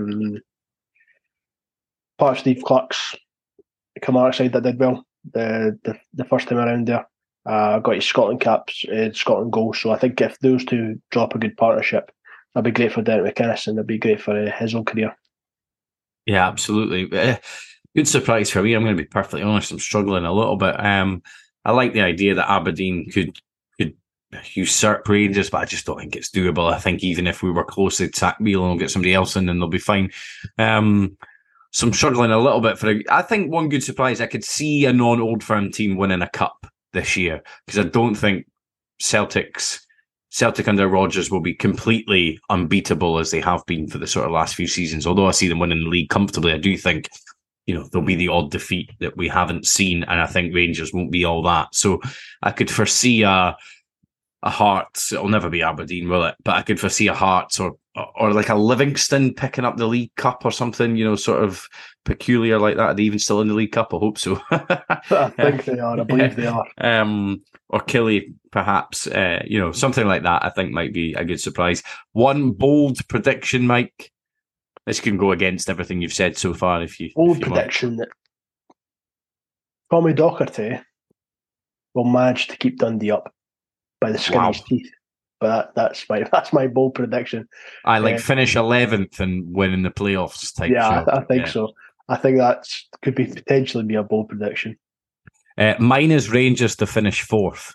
Speaker 2: part of Steve Clarke's Kilmarnock side that did well the first time around there. Got his Scotland caps, Scotland goals. So I think if those two drop a good partnership, that'd be great for Derek McInnes and that'd be great for his own career.
Speaker 1: Yeah, absolutely. Good surprise for me. I'm going to be perfectly honest. I'm struggling a little bit. I like the idea that Aberdeen could usurp Rangers, but I just don't think it's doable. I think even if we were close, they'd sack Beale and we'll get somebody else in and they'll be fine. So I'm struggling a little bit I think one good surprise, I could see a non-Old Firm team winning a cup this year, because I don't think Celtic under Rodgers will be completely unbeatable as they have been for the sort of last few seasons. Although I see them winning the league comfortably, I do think, there'll be the odd defeat that we haven't seen, and I think Rangers won't be all that. So I could foresee a Hearts. It'll never be Aberdeen, will it? But I could foresee a Hearts or like a Livingston picking up the League Cup or something, sort of peculiar like that. Are they even still in the League Cup? I hope so.
Speaker 2: I think they are. I believe they are.
Speaker 1: Or Killie, perhaps. Something like that I think might be a good surprise. One bold prediction, Mike. This can go against everything you've said so far. Bold
Speaker 2: prediction that Tommy Docherty will manage to keep Dundee up by the skin of his teeth. But that's my bold prediction.
Speaker 1: I finish 11th and win in the playoffs type.
Speaker 2: Yeah, I think so. I think that could potentially be a bold prediction.
Speaker 1: Mine is Rangers to finish 4th.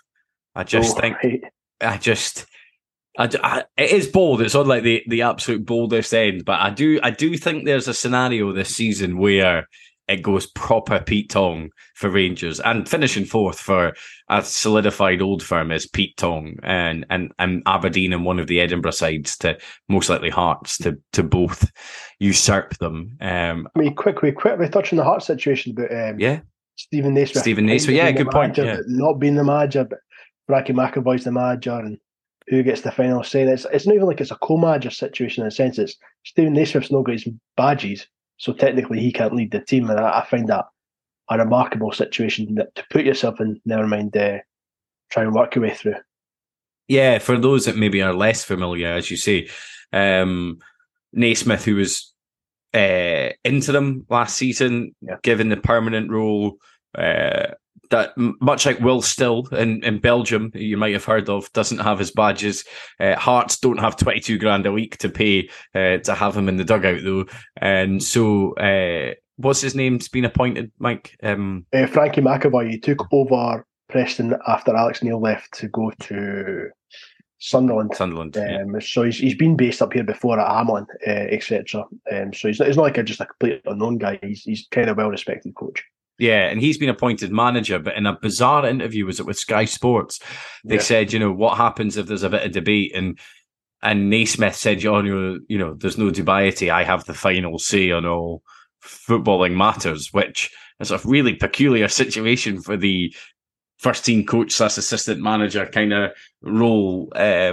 Speaker 1: It is bold. It's on like the absolute boldest end, but I do think there's a scenario this season where it goes proper Pete Tong for Rangers, and finishing 4th for a solidified Old Firm is Pete Tong and Aberdeen and one of the Edinburgh sides to most likely Hearts to both usurp them.
Speaker 2: Quickly touching the Hearts situation about Stephen Naismith.
Speaker 1: Yeah, good point.
Speaker 2: Not being the manager, but Frankie McAvoy's the manager, and who gets the final say. It's not even like it's a co-manager situation in a sense. It's Stephen Naismith's not got his badges, so technically he can't lead the team, and I find that a remarkable situation to put yourself in. Never mind, try and work your way through.
Speaker 1: Yeah, for those that maybe are less familiar, as you say, Naismith, who was interim last season, given the permanent role, that much like Will Still in Belgium, you might have heard of, doesn't have his badges. Hearts don't have 22 grand a week to pay to have him in the dugout though, and so what's his name's been appointed, Mike?
Speaker 2: Frankie McAvoy. He took over Preston after Alex Neil left to go to Sunderland. So he's been based up here before at Hamlin, etc. So he's not like just a complete unknown guy. He's kind of well respected coach.
Speaker 1: Yeah, and he's been appointed manager, but in a bizarre interview, was it with Sky Sports, they said, what happens if there's a bit of debate, and Naismith said, there's no dubiety, I have the final say on all footballing matters, which is a really peculiar situation for the first team coach / assistant manager kind of role.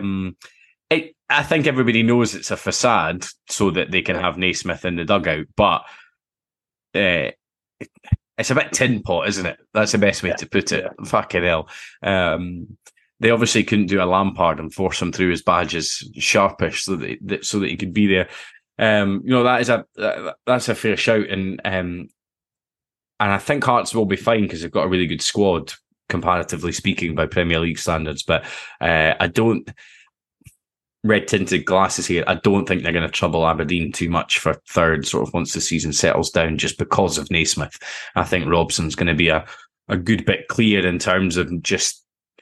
Speaker 1: I think everybody knows it's a facade so that they can have Naismith in the dugout, but it's a bit tin pot, isn't it? That's the best way to put it. Yeah. Fucking hell. They obviously couldn't do a Lampard and force him through his badges sharpish so that he could be there. That's a fair shout, and I think Hearts will be fine because they've got a really good squad, comparatively speaking, by Premier League standards. But I don't. Red tinted glasses here. I don't think they're going to trouble Aberdeen too much for third, sort of once the season settles down, just because of Naismith. I think Robson's going to be a good bit clear in terms of just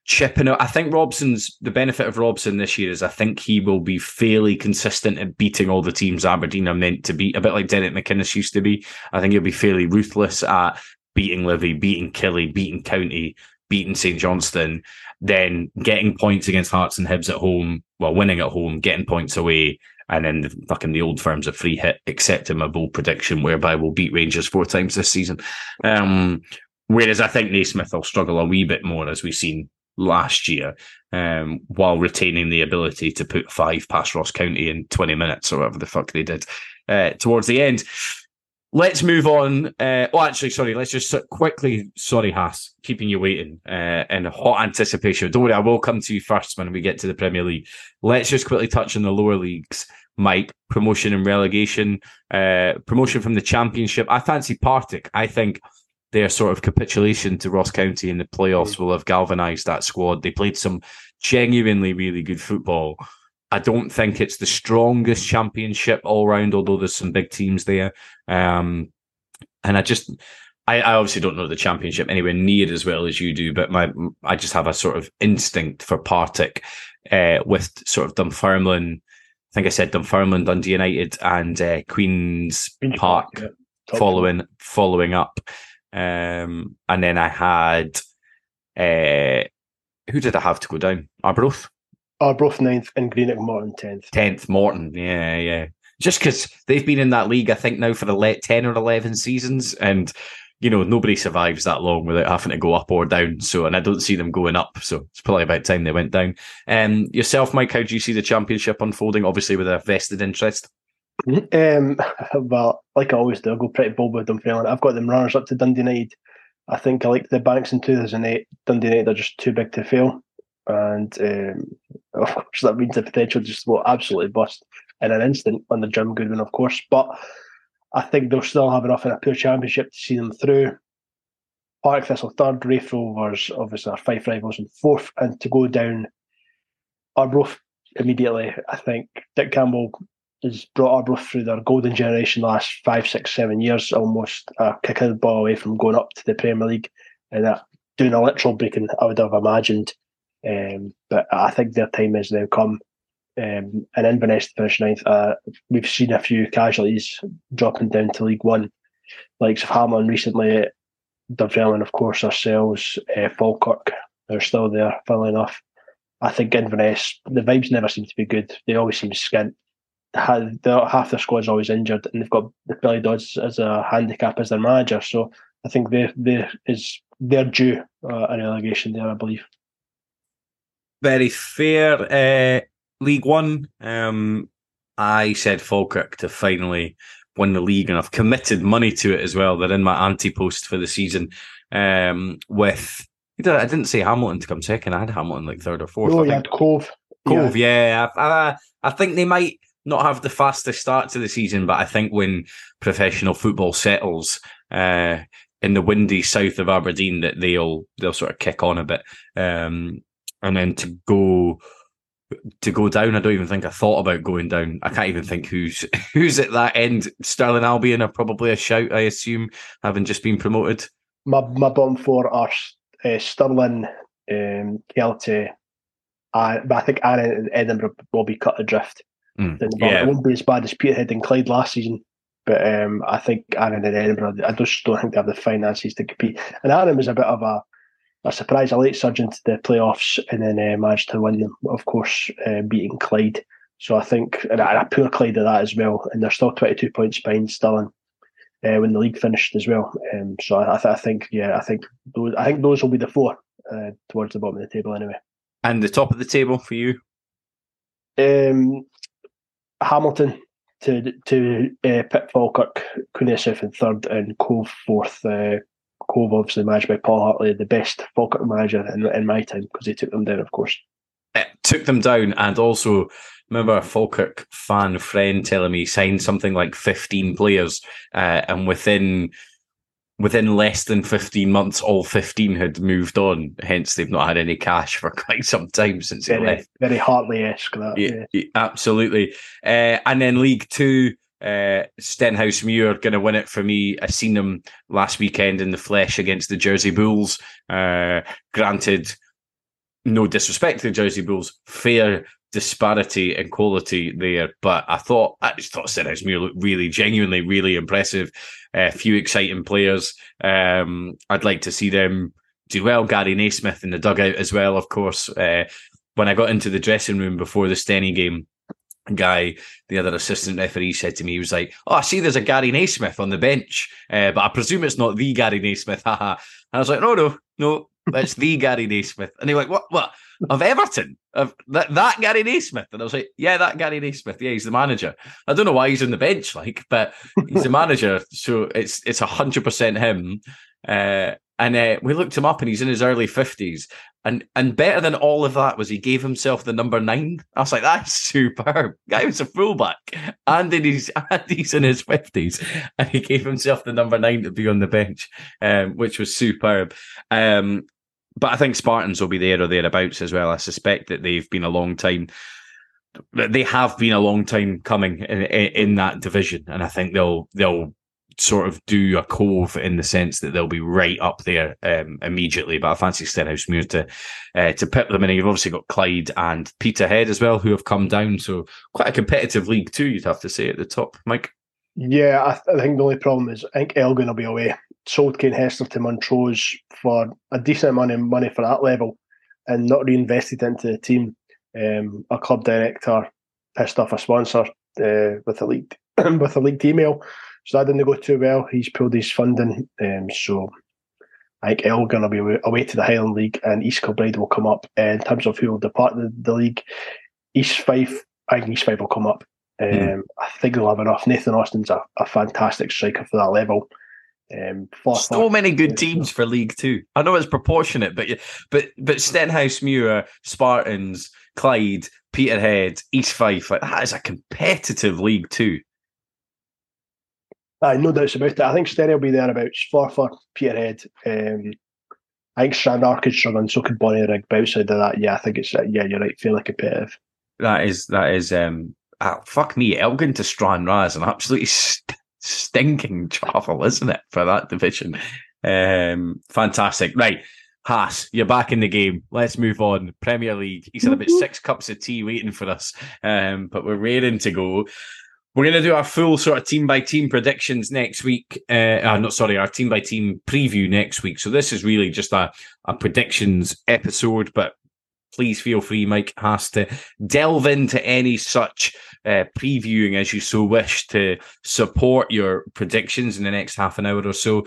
Speaker 1: chipping out. I think the benefit of Robson this year is I think he will be fairly consistent at beating all the teams Aberdeen are meant to beat, a bit like Derek McInnes used to be. I think he'll be fairly ruthless at beating Livy, beating Killie, beating County, beating St Johnstone, then getting points against Hearts and Hibs at home, well, winning at home, getting points away, and then the Old Firm's a free hit, accepting my bold prediction whereby we'll beat Rangers 4 times this season. Whereas I think Naismith will struggle a wee bit more, as we've seen last year, while retaining the ability to put 5 past Ross County in 20 minutes or whatever the fuck they did towards the end. Let's move on. Let's just quickly, sorry, Haas, keeping you waiting in hot anticipation. Don't worry, I will come to you first when we get to the Premier League. Let's just quickly touch on the lower leagues. Mike, promotion and relegation, promotion from the Championship. I fancy Partick. I think their sort of capitulation to Ross County in the playoffs will have galvanised that squad. They played some genuinely really good football. I don't think it's the strongest Championship all round, although there's some big teams there. And I obviously don't know the Championship anywhere near as well as you do, but I just have a sort of instinct for Partick with sort of Dunfermline. I think I said Dunfermline, Dundee United, and Queen's Park following up. And then I had who did I have to go down? Arbroath.
Speaker 2: Arbroath 9th and Greenock Morton 10th.
Speaker 1: 10th, Morton, yeah. Just because they've been in that league, I think, now for the 10 or 11 seasons, and nobody survives that long without having to go up or down. So, and I don't see them going up. So it's probably about time they went down. Yourself, Mike, how do you see the Championship unfolding? Obviously, with a vested interest.
Speaker 2: Well, like I always do, I'll go pretty bold with Dunfermline. I've got them runners up to Dundee United. I think I like the Banks in 2008. Dundee United are just too big to fail. And of course, that means the potential just will absolutely bust in an instant under Jim Goodwin, of course. But I think they'll still have enough in a pure Championship to see them through. Partick Thistle 3rd, Raith Rovers obviously are Fife rivals in 4th, and to go down Arbroath immediately. I think Dick Campbell has brought Arbroath through their golden generation the last 5, 6, 7 years, almost a kick of the ball away from going up to the Premier League, and that doing a literal breaking I would have imagined. But I think their time has now come. And Inverness finished 9th. We've seen a few casualties dropping down to League One, likes of Hamlin recently, Dunfermline, of course, ourselves, Falkirk, they're still there, funnily enough. I think Inverness, the vibes never seem to be good. They always seem skint. Half their squad's always injured, and they've got Billy Dodds as a handicap as their manager. So I think they're due a relegation there, I believe.
Speaker 1: Very fair. League One, I said Falkirk to finally win the league, and I've committed money to it as well. They're in my anti-post for the season. I didn't say Hamilton to come second. I had Hamilton like 3rd or 4th.
Speaker 2: No, you had Cove.
Speaker 1: Cove, yeah. I think they might not have the fastest start to the season, but I think when professional football settles in the windy south of Aberdeen, that they'll sort of kick on a bit. And then to go down, I don't even think I thought about going down. I can't even think who's at that end. Stirling Albion are probably a shout, I assume, having just been promoted.
Speaker 2: My bottom 4 are Stirling, Kelty, but I think Annan and Edinburgh will be cut adrift. It won't be as bad as Peterhead and Clyde last season, but I think Annan and Edinburgh, I just don't think they have the finances to compete. And Annan was a bit of a surprise, a late surge into the playoffs, and then managed to win them, of course, beating Clyde. So I think, and a poor Clyde at that as well, and they're still 22 points behind Stirling when the league finished as well. So I think those will be the 4 towards the bottom of the table anyway.
Speaker 1: And the top of the table for you?
Speaker 2: Hamilton to Pitt, Falkirk, Queen South in 3rd, and Cove 4th. Cove obviously managed by Paul Hartley, the best Falkirk manager in my time, because he took them down, of course.
Speaker 1: It took them down, and also remember a Falkirk fan friend telling me he signed something like 15 players, and within less than 15 months, all 15 had moved on. Hence, they've not had any cash for quite some time since he left. Very
Speaker 2: Hartley-esque, that.
Speaker 1: Yeah, absolutely. And then League Two, Stenhousemuir going to win it for me. I seen them last weekend in the flesh against the Jersey Bulls. Granted, no disrespect to the Jersey Bulls, fair disparity in quality there. But I just thought Stenhousemuir looked really, genuinely, really impressive. A few exciting players. I'd like to see them do well. Gary Naismith in the dugout as well, of course. When I got into the dressing room before the Steny game, guy, the other assistant referee, said to me, he was like, "Oh, I see there's a Gary Naismith on the bench, but I presume it's not the Gary Naismith." Haha. I was like, no, it's the Gary Naismith. And they were like, what? Of Everton? Of that Gary Naismith? And I was like, yeah, that Gary Naismith. Yeah, he's the manager. I don't know why he's on the bench, but he's the manager. So it's 100% him. And we looked him up, and he's in his early 50s. And better than all of that was he gave himself the number 9. I was like, that's superb. Guy was a fullback, and he's in his 50s, and he gave himself the number 9 to be on the bench, which was superb. But I think Spartans will be there or thereabouts as well. I suspect that they have been a long time coming in that division, and I think they'll sort of do a cove in the sense that they'll be right up there immediately. But I fancy Stenhousemuir to pip them in. You've obviously got Clyde and Peterhead as well, who have come down. So quite a competitive league too, you'd have to say, at the top, Mike.
Speaker 2: Yeah, I think the only problem is I think Elgin will be away. Sold Kane Hester to Montrose for a decent amount of money for that level and not reinvested into the team. A club director pissed off a sponsor with a leaked email. So that didn't go too well. He's pulled his funding. So I think Elgin will be away to the Highland League, and East Kilbride will come up. In terms of who will depart the league, I think East Fife will come up. I think they'll have enough. Nathan Austin's a fantastic striker for that level.
Speaker 1: So many good teams for League Two. I know it's proportionate, but Stenhousemuir, Spartans, Clyde, Peterhead, East Fife, that is a competitive League Two.
Speaker 2: No doubts about it. I think Sterry will be thereabouts for Peterhead. I think Stranraer could struggle, and so could Bonnyrigg. But outside of that, yeah, I think it's you're right, fairly competitive.
Speaker 1: That is. Fuck me, Elgin to Stranraer is an absolutely stinking travel, isn't it, for that division? Fantastic. Right, Haas, you're back in the game. Let's move on. Premier League. He's had about 6 cups of tea waiting for us, but we're raring to go. We're going to do our full sort of team-by-team predictions next week. Our team-by-team preview next week. So this is really just a predictions episode, but please feel free, Mike Haas, to delve into any such previewing as you so wish to support your predictions in the next half an hour or so.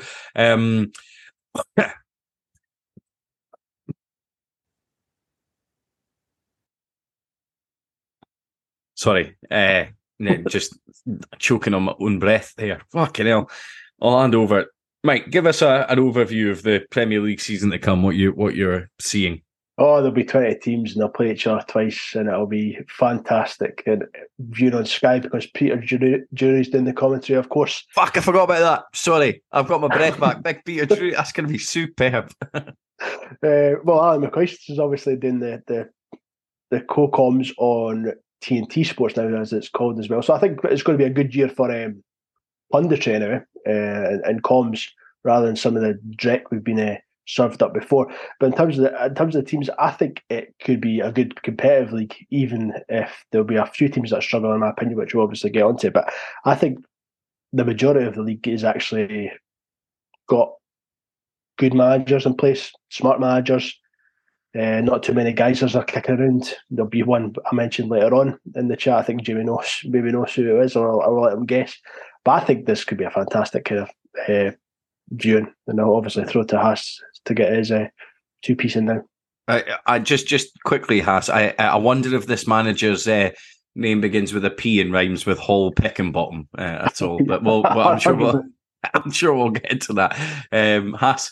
Speaker 1: Sorry. Just choking on my own breath there. Fucking hell. I'll hand over. Mike, give us an overview of the Premier League season to come, what you're seeing.
Speaker 2: Oh, there'll be 20 teams and they'll play each other twice, and it'll be fantastic. And viewed on Sky because Peter Drury's doing the commentary, of course.
Speaker 1: Fuck, I forgot about that. Sorry, I've got my breath back. Big Peter Drury, that's going to be superb.
Speaker 2: Well, Alan McCoist is obviously doing the co-coms on TNT Sports now, as it's called as well. So I think it's going to be a good year for punditry anyway, and comms, rather than some of the dreck we've been served up before. But in terms of the teams, I think it could be a good competitive league, even if there'll be a few teams that struggle, in my opinion, which we'll obviously get onto. But I think the majority of the league is actually got good managers in place, smart managers. Not too many geysers are kicking around. There'll be one I mentioned later on in the chat. I think Jimmy maybe knows who it is, or I'll let him guess. But I think this could be a fantastic kind of viewing, and I'll obviously throw to Haas to get his 2-piece in now.
Speaker 1: I just quickly, Haas. I wonder if this manager's name begins with a P and rhymes with Hall Peckinbottom at all. But I'm sure we'll get to that. Haas.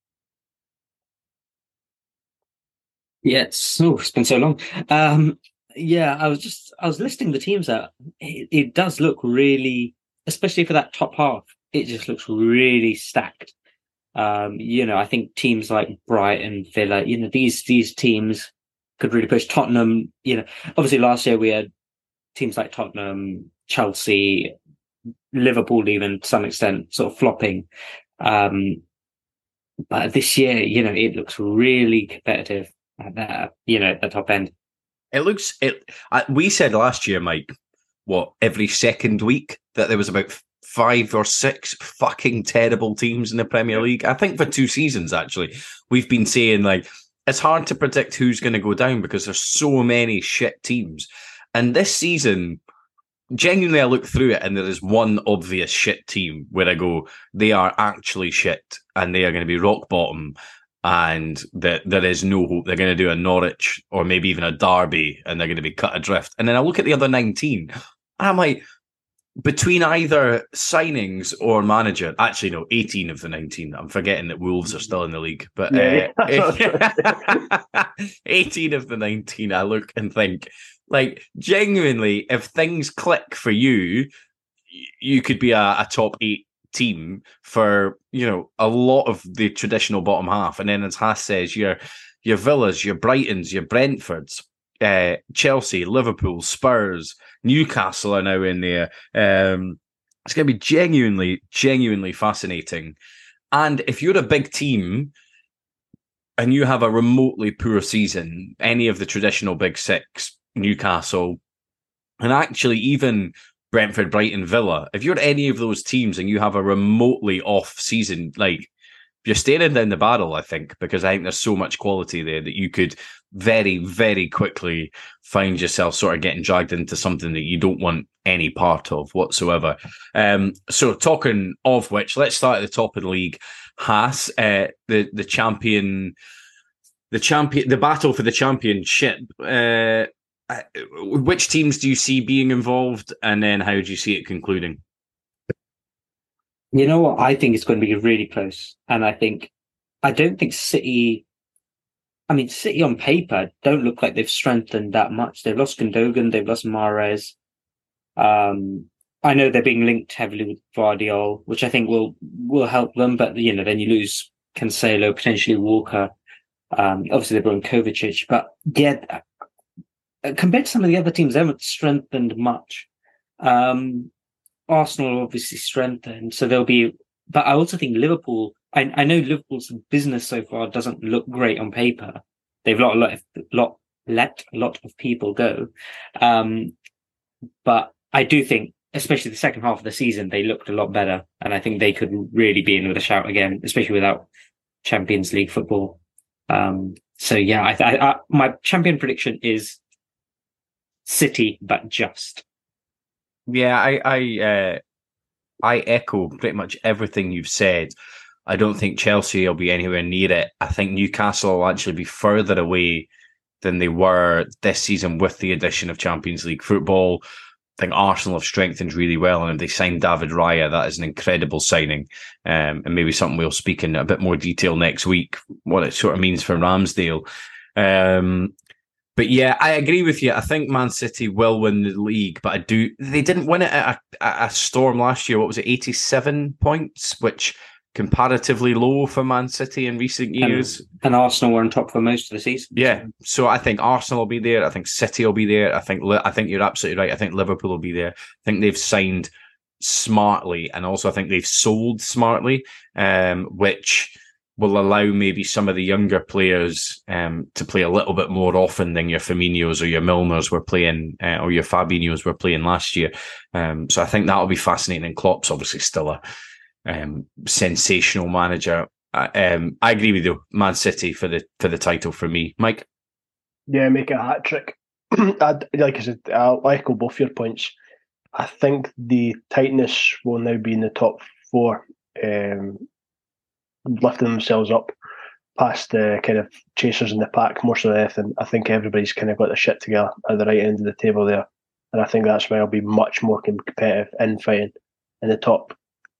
Speaker 3: Yeah, it's been so long. I was listing the teams out. It does look really, especially for that top half, it just looks really stacked. I think teams like Brighton, Villa, these teams could really push. Tottenham, obviously last year we had teams like Tottenham, Chelsea, Liverpool, even to some extent, sort of flopping. But this year, it looks really competitive. at that, at the top end.
Speaker 1: It looks we said last year, Mike, every second week that there was about 5 or 6 fucking terrible teams in the Premier League. I think for 2 seasons, actually, we've been saying like it's hard to predict who's going to go down because there's so many shit teams. And this season, genuinely, I look through it and there is one obvious shit team where I go, they are actually shit and they are going to be rock bottom. And there is no hope. They're going to do a Norwich or maybe even a Derby and they're going to be cut adrift. And then I look at the other 19 and I'm like, between either signings or manager, actually, no, 18 of the 19. I'm forgetting that Wolves are still in the league. But 18 of the 19, I look and think, like, genuinely, if things click for you, you could be a top 8 team for a lot of the traditional bottom half, and then as Haas says, your Villas, your Brightons, your Brentfords, Chelsea, Liverpool, Spurs, Newcastle are now in there. It's going to be genuinely fascinating. And if you're a big team and you have a remotely poor season, any of the traditional big 6, Newcastle, and actually even Brentford, Brighton, Villa, if you're any of those teams and you have a remotely off season, like, you're staring down the barrel, I think, because I think there's so much quality there that you could very, very quickly find yourself sort of getting dragged into something that you don't want any part of whatsoever. So talking of which, let's start at the top of the league. Haas, the battle for the championship. Which teams do you see being involved, and then how do you see it concluding?
Speaker 3: You know what? I think it's going to be really close. And I don't think City on paper don't look like they've strengthened that much. They've lost Gundogan, they've lost Mahrez. I know they're being linked heavily with Guardiola, which I think will help them. But, then you lose Cancelo, potentially Walker. Obviously, they brought in Kovacic. But, yeah, compared to some of the other teams, they haven't strengthened much. Arsenal obviously strengthened, so there'll be. But I also think Liverpool. I know Liverpool's business so far doesn't look great on paper. They've let a lot of people go, but I do think, especially the second half of the season, they looked a lot better, and I think they could really be in with a shout again, especially without Champions League football. So yeah, I my champion prediction is City, but just.
Speaker 1: Yeah, I echo pretty much everything you've said. I don't think Chelsea will be anywhere near it. I think Newcastle will actually be further away than they were this season with the addition of Champions League football. I think Arsenal have strengthened really well, and if they signed David Raya, that is an incredible signing, and maybe something we'll speak in a bit more detail next week, what it sort of means for Ramsdale. But yeah, I agree with you. I think Man City will win the league, but they didn't win it at a storm last year. What was it, 87 points, which comparatively low for Man City in recent years.
Speaker 3: And Arsenal were on top for most of the season.
Speaker 1: Yeah, so I think Arsenal will be there. I think City will be there. I think you're absolutely right. I think Liverpool will be there. I think they've signed smartly, and also I think they've sold smartly, which will allow maybe some of the younger players to play a little bit more often than your Firminos or your Milners were playing, or your Fabinhos were playing last year. So I think that'll be fascinating. And Klopp's obviously still a sensational manager. I agree with you, Man City for the title for me. Mike?
Speaker 2: Yeah, make it a hat-trick. Like I said, I'll echo both your points. I think the tightness will now be in the top 4, lifting themselves up past the kind of chasers in the pack more so than anything. I think everybody's kind of got the shit together at the right end of the table there, and I think that's why I'll be much more competitive in fighting in the top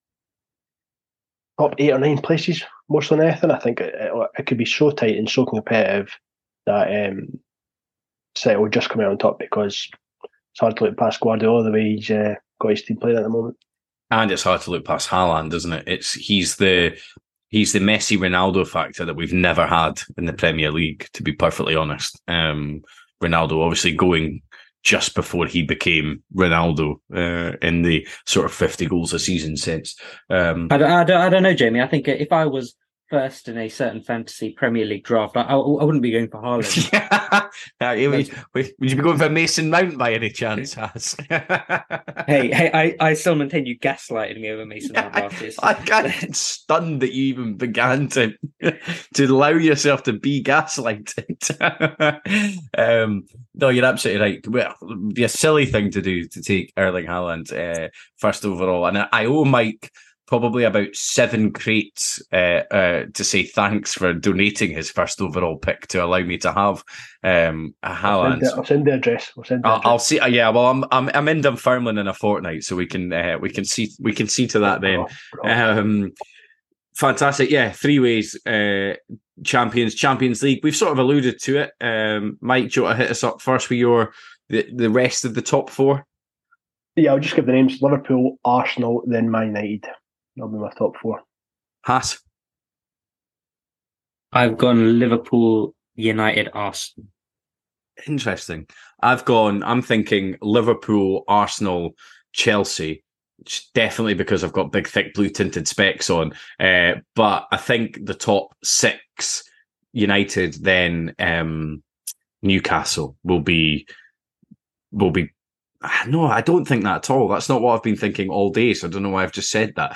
Speaker 2: 8 or 9 places more so than anything. I think it could be so tight and so competitive that City will just come out on top, because it's hard to look past Guardiola the way he's got his team playing at the moment. And
Speaker 1: it's hard to look past Haaland, isn't it? He's the Messi Ronaldo factor that we've never had in the Premier League, to be perfectly honest. Ronaldo obviously going just before he became Ronaldo in the sort of 50 goals a season sense.
Speaker 3: I don't know, Jamie. I think if I was first in a certain fantasy Premier League draft, I wouldn't be going for Haaland.
Speaker 1: Would you be going for Mason Mount by any chance, Has?
Speaker 3: hey, I still maintain you gaslighted me over Mason Mount last year.
Speaker 1: I'm stunned that you even began to allow yourself to be gaslighted. No, you're absolutely right. Well, it'd be a silly thing to do to take Erling Haaland first overall, and I owe Mike probably about 7 crates to say thanks for donating his first overall pick to allow me to have Haaland.
Speaker 2: I'll send the address.
Speaker 1: I'll see. Yeah, well, I'm in Dunfermline in a fortnight, so we can see to that then. Fantastic. Yeah, 3 ways. Champions League. We've sort of alluded to it. Mike, do you want to hit us up first with the rest of the top 4?
Speaker 2: Yeah, I'll just give the names: Liverpool, Arsenal, then Man United. That'll be my top 4.
Speaker 1: Haas?
Speaker 3: I've gone Liverpool, United, Arsenal.
Speaker 1: Interesting. I'm thinking Liverpool, Arsenal, Chelsea. Definitely because I've got big, thick, blue tinted specs on. But I think the top 6, United, then Newcastle will be. No, I don't think that at all. That's not what I've been thinking all day. So I don't know why I've just said that.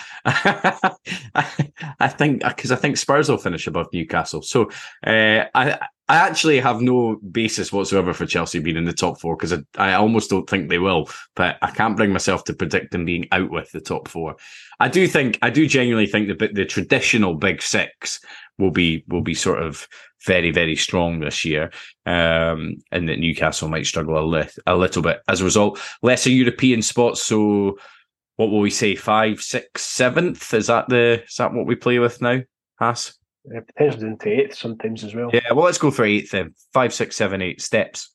Speaker 1: I think Spurs will finish above Newcastle. So I actually have no basis whatsoever for Chelsea being in the top 4 because I almost don't think they will. But I can't bring myself to predict them being out with the top 4. I do genuinely think the traditional big 6 will be sort of very, very strong this year, and that Newcastle might struggle a little bit as a result. Lesser European spots, so what will we say? 5, 6, 7th? Is that what we play with now, Haas?
Speaker 2: Potentially into 8th sometimes as well.
Speaker 1: Yeah, well, let's go for 8th then. 5, 6, 7, 8 steps.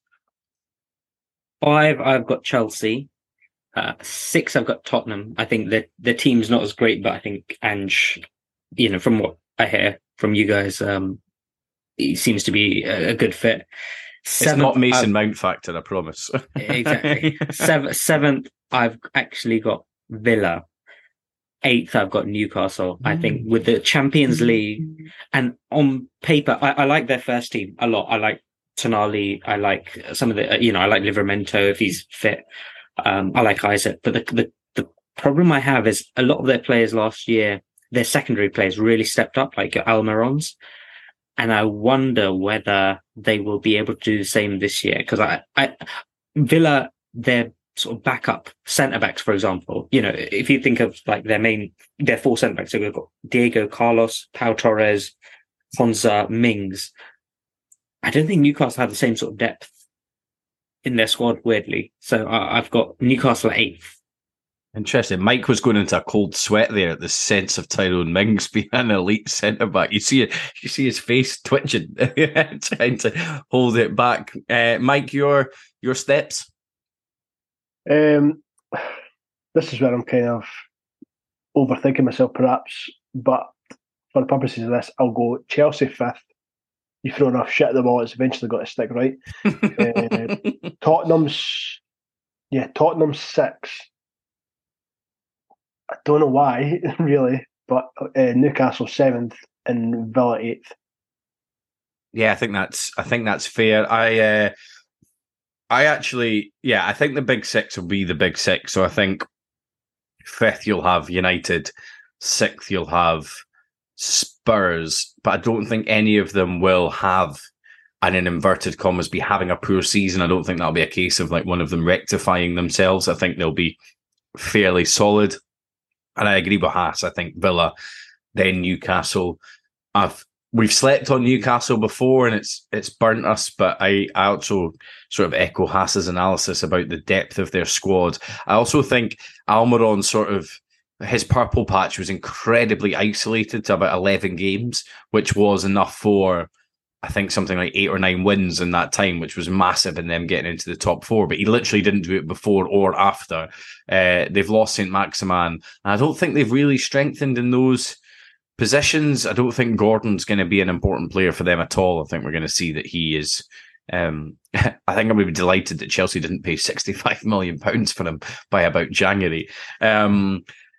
Speaker 3: 5, I've got Chelsea. 6, I've got Tottenham. I think that the team's not as great, but I think Ange, from what I hear from you guys, he seems to be a good fit. 7th,
Speaker 1: it's not Mason Mount factor, I promise.
Speaker 3: Exactly. 7th, I've actually got Villa. 8th, I've got Newcastle. I think with the Champions League, and on paper, I like their first team a lot. I like Tonali. I like some of the, I like Livramento if he's fit. I like Isaac. But the problem I have is a lot of their players last year, their secondary players really stepped up, like Almirons. And I wonder whether they will be able to do the same this year. Because Villa, their sort of backup centre-backs, for example, if you think of like their 4 centre-backs, so we've got Diego Carlos, Pau Torres, Honza, Mings. I don't think Newcastle have the same sort of depth in their squad, weirdly. So I've got Newcastle at 8th.
Speaker 1: Interesting. Mike was going into a cold sweat there at the sense of Tyrone Mings being an elite centre back. You see his face twitching, trying to hold it back. Mike, your steps.
Speaker 2: This is where I'm kind of overthinking myself, perhaps. But for the purposes of this, I'll go Chelsea 5th. You throw enough shit at the ball, it's eventually got to stick right. Tottenham's 6th. I don't know why, really, but Newcastle 7th and Villa 8th.
Speaker 1: Yeah, I think that's fair. I think the big 6 will be the big 6. So I think 5th you'll have United, 6th you'll have Spurs, but I don't think any of them will have, and in inverted commas, be having a poor season. I don't think that'll be a case of like one of them rectifying themselves. I think they'll be fairly solid. And I agree with Haas. I think Villa, then Newcastle. We've slept on Newcastle before and it's burnt us, but I also sort of echo Haas's analysis about the depth of their squad. I also think Almiron his purple patch was incredibly isolated to about 11 games, which was enough for, I think, something like 8 or 9 wins in that time, which was massive in them getting into the top 4. But he literally didn't do it before or after. They've lost St. Maximan. And I don't think they've really strengthened in those positions. I don't think Gordon's going to be an important player for them at all. I think we're going to see that he is. I think I'm going to be delighted that Chelsea didn't pay £65 million for him by about January.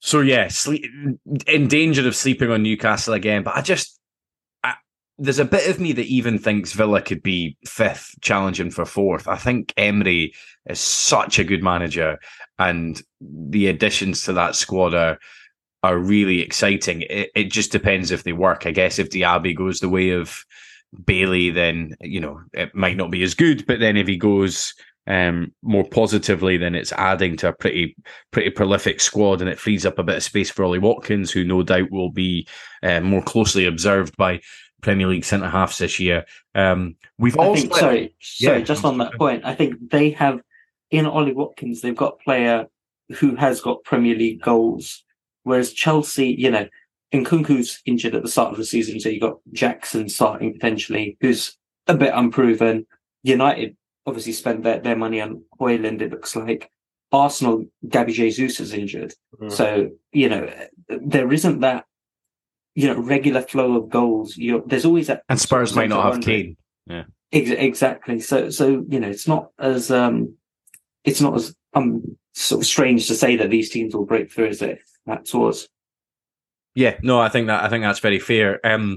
Speaker 1: So yeah, in danger of sleeping on Newcastle again. But there's a bit of me that even thinks Villa could be fifth, challenging for fourth. I think Emery is such a good manager, and the additions to that squad are really exciting. It just depends if they work. I guess if Diaby goes the way of Bailey, then it might not be as good. But then if he goes more positively, then it's adding to a pretty prolific squad, and it frees up a bit of space for Ollie Watkins, who no doubt will be more closely observed by Premier League centre halves this year. We've also
Speaker 3: just on that point, I think they have in Ollie Watkins, they've got a player who has got Premier League goals, whereas Chelsea, Nkunku's injured at the start of the season, so you got Jackson starting potentially, who's a bit unproven. United obviously spent their money on Højlund, it looks like. Arsenal, Gabby Jesus is injured. So, there isn't that regular flow of goals. There's always that,
Speaker 1: and Spurs might not have Kane. Yeah,
Speaker 3: exactly. So it's not as sort of strange to say that these teams will break through as that was.
Speaker 1: Yeah, no, I think that's very fair.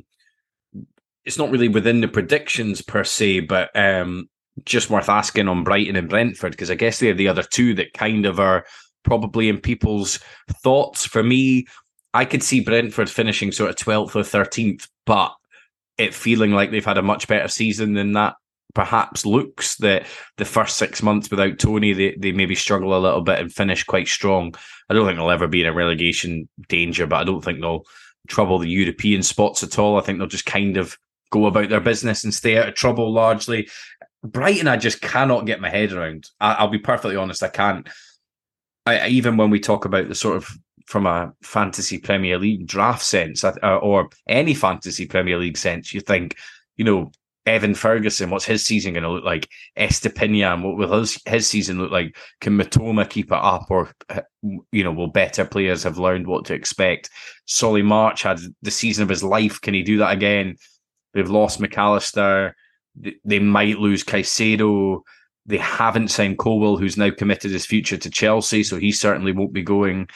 Speaker 1: It's not really within the predictions per se, but just worth asking on Brighton and Brentford, because I guess they're the other two that kind of are probably in people's thoughts. For me, I could see Brentford finishing sort of 12th or 13th, but it feeling like they've had a much better season than that perhaps looks. That the first 6 months without Tony, they maybe struggle a little bit and finish quite strong. I don't think they'll ever be in a relegation danger, but I don't think they'll trouble the European spots at all. I think they'll just kind of go about their business and stay out of trouble largely. Brighton, I just cannot get my head around. I'll be perfectly honest, I can't. Even when we talk about the sort of from a fantasy Premier League draft sense, or any fantasy Premier League sense, you think, Evan Ferguson, what's his season going to look like? Estepinian, what will his season look like? Can Matoma keep it up? Or, will better players have learned what to expect? Solly March had the season of his life. Can he do that again? They've lost McAllister. They might lose Caicedo. They haven't signed Colwill, who's now committed his future to Chelsea, so he certainly won't be going.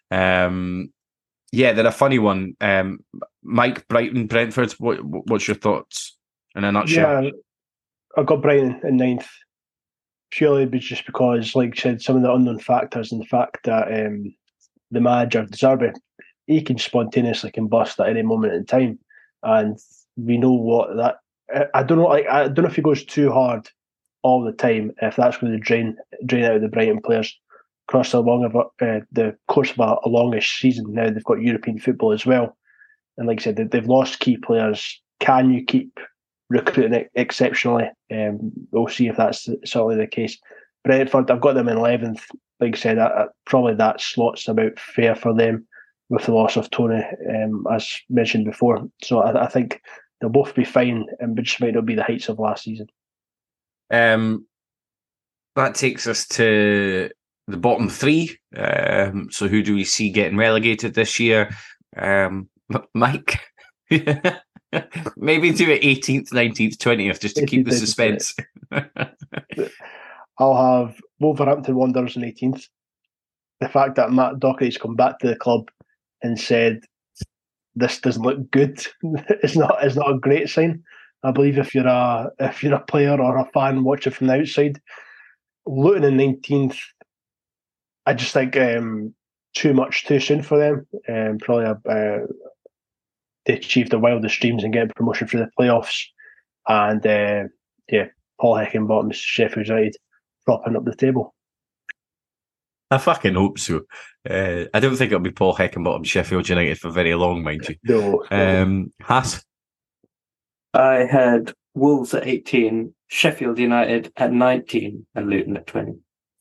Speaker 1: They're a funny one. Mike, Brighton, Brentford, what's your thoughts in a nutshell?
Speaker 2: Yeah, I've got Brighton in ninth. Purely just because, like I said, some of the unknown factors and the fact that the manager, De Zerbi, he can spontaneously combust at any moment in time. And we know what that... I don't know if he goes too hard all the time, if that's going to drain out of the Brighton players across the course of a longish season. Now they've got European football as well, and like I said, they've lost key players. Can you keep recruiting exceptionally? We'll see if that's certainly the case. Brentford, I've got them in 11th. Like I said, probably that slot's about fair for them with the loss of Tony, as mentioned before. So I think they'll both be fine, but just might not be the heights of last season.
Speaker 1: That takes us to the bottom three. So who do we see getting relegated this year? Mike? Maybe do it 18th, 19th, 20th, just to keep the suspense.
Speaker 2: I'll have Wolverhampton Wanderers in 18th. The fact that Matt Docherty's come back to the club and said this doesn't look good is not a great sign. I believe if you're a player or a fan watching from the outside. Luton in 19th, I just think too much too soon for them. Probably they achieved their wildest dreams and get promotion through the playoffs. And Paul Heckingbottom's Sheffield United propping up the table.
Speaker 1: I fucking hope so. I don't think it'll be Paul Heckingbottom Sheffield United for very long, mind you.
Speaker 2: No.
Speaker 1: Haas?
Speaker 3: I had Wolves at 18, Sheffield United at 19, and Luton at 20.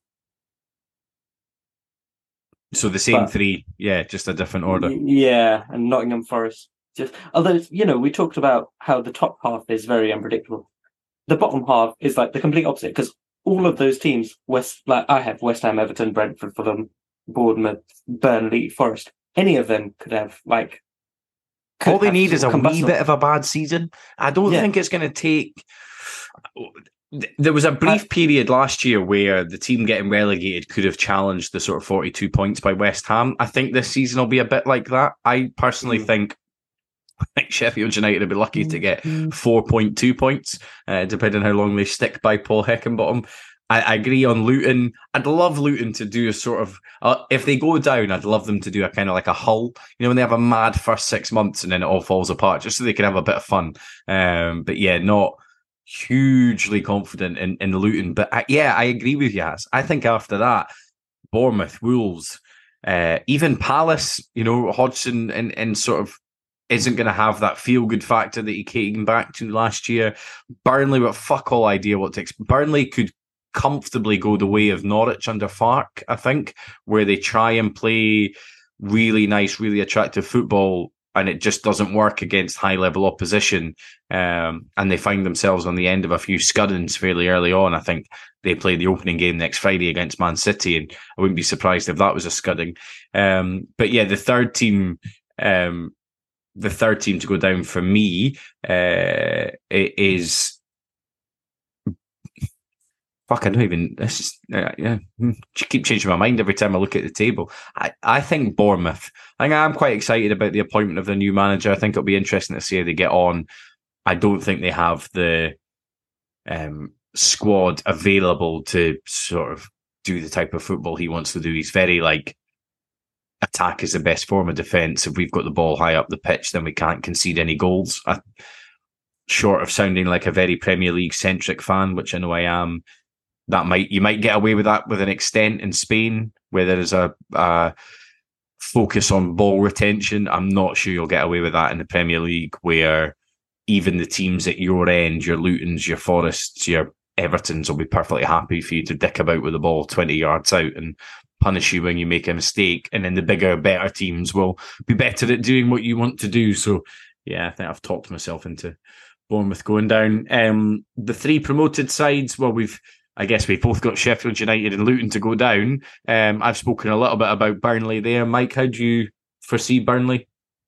Speaker 1: So the same three, just a different order.
Speaker 3: Yeah, and Nottingham Forest. Although, we talked about how the top half is very unpredictable. The bottom half is like the complete opposite, because all of those teams, I have West Ham, Everton, Brentford, Fulham, Bournemouth, Burnley, Forest. Any of them could have
Speaker 1: all they need is a wee bit of a bad season. I don't think it's going to take... There was a brief period last year where the team getting relegated could have challenged the sort of 42 points by West Ham. I think this season will be a bit like that. I personally think Sheffield United will be lucky to get 4.2 points, depending on how long they stick by Paul Heckingbottom. I agree on Luton. I'd love Luton to do a sort of, if they go down, I'd love them to do a kind of like a Hull, when they have a mad first 6 months and then it all falls apart, just so they can have a bit of fun. But yeah, not hugely confident in Luton. But I agree with you, Az. I think after that, Bournemouth, Wolves, even Palace, Hodgson and sort of isn't going to have that feel-good factor that he came back to last year. Burnley, but fuck all idea what to expect. Burnley could comfortably go the way of Norwich under Farke, I think, where they try and play really nice, really attractive football, and it just doesn't work against high-level opposition. And they find themselves on the end of a few scuddings fairly early on. I think they play the opening game next Friday against Man City, and I wouldn't be surprised if that was a scudding. But yeah, the third team to go down for me is... Fuck, I don't even... This is, keep changing my mind every time I look at the table. I think Bournemouth. I think I'm quite excited about the appointment of the new manager. I think it'll be interesting to see how they get on. I don't think they have the squad available to sort of do the type of football he wants to do. He's very attack is the best form of defence. If we've got the ball high up the pitch, then we can't concede any goals. Short of sounding like a very Premier League centric fan, which I know I am, you might get away with that with an extent in Spain, where there is a focus on ball retention. I'm not sure you'll get away with that in the Premier League, where even the teams at your end, your Lutons, your Forests, your Evertons, will be perfectly happy for you to dick about with the ball 20 yards out and punish you when you make a mistake. And then the bigger, better teams will be better at doing what you want to do. So yeah, I think I've talked myself into Bournemouth going down. The three promoted sides, I guess we've both got Sheffield United and Luton to go down. I've spoken a little bit about Burnley there. Mike, how do you foresee Burnley?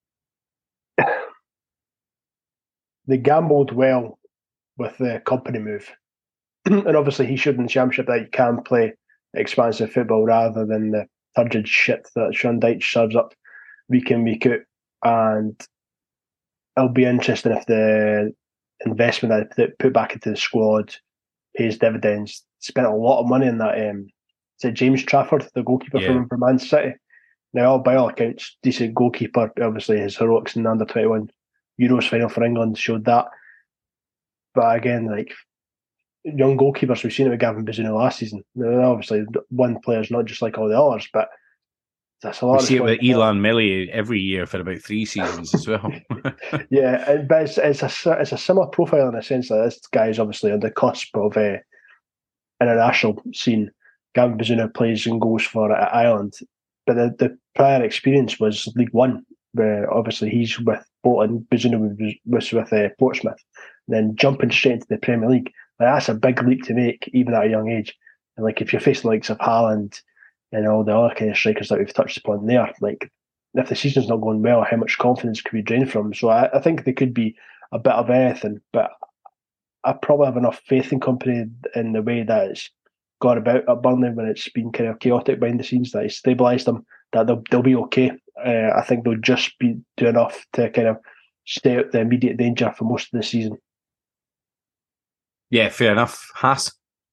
Speaker 2: They gambled well with the Kompany move. And obviously he showed in the Championship that you can play expansive football rather than the turgid shit that Sean Dyche serves up week in, week out. And it'll be interesting if the investment that they put back into the squad pays dividends. Spent a lot of money on that. Is it James Trafford, the goalkeeper for Man City? Now, by all accounts, decent goalkeeper. Obviously, his heroics in the under-21 Euros final for England showed that. But again, young goalkeepers, we've seen it with Gavin Bazunu last season. Now, obviously, one player's not just like all the others, but that's a lot. We
Speaker 1: see it with Elan Melly every year for about 3 seasons as well.
Speaker 2: Yeah, but it's a similar profile in the sense that this guy is obviously on the cusp of international scene. Gavin Bazunu plays and goes for Ireland, but the prior experience was League One, where obviously he's with Bolton, Bazunu was with Portsmouth, then jumping straight into the Premier League. That's a big leap to make, even at a young age. And if you're facing the likes of Haaland and all the other kind of strikers that we've touched upon there, if the season's not going well, how much confidence could be drained from? So I think they could be a bit of anything, but I probably have enough faith in Kompany in the way that it's gone about at Burnley when it's been kind of chaotic behind the scenes, that he's stabilised them, that they'll be okay. I think they'll just do enough to kind of stay out the immediate danger for most of the season.
Speaker 1: Yeah, fair enough. Haas?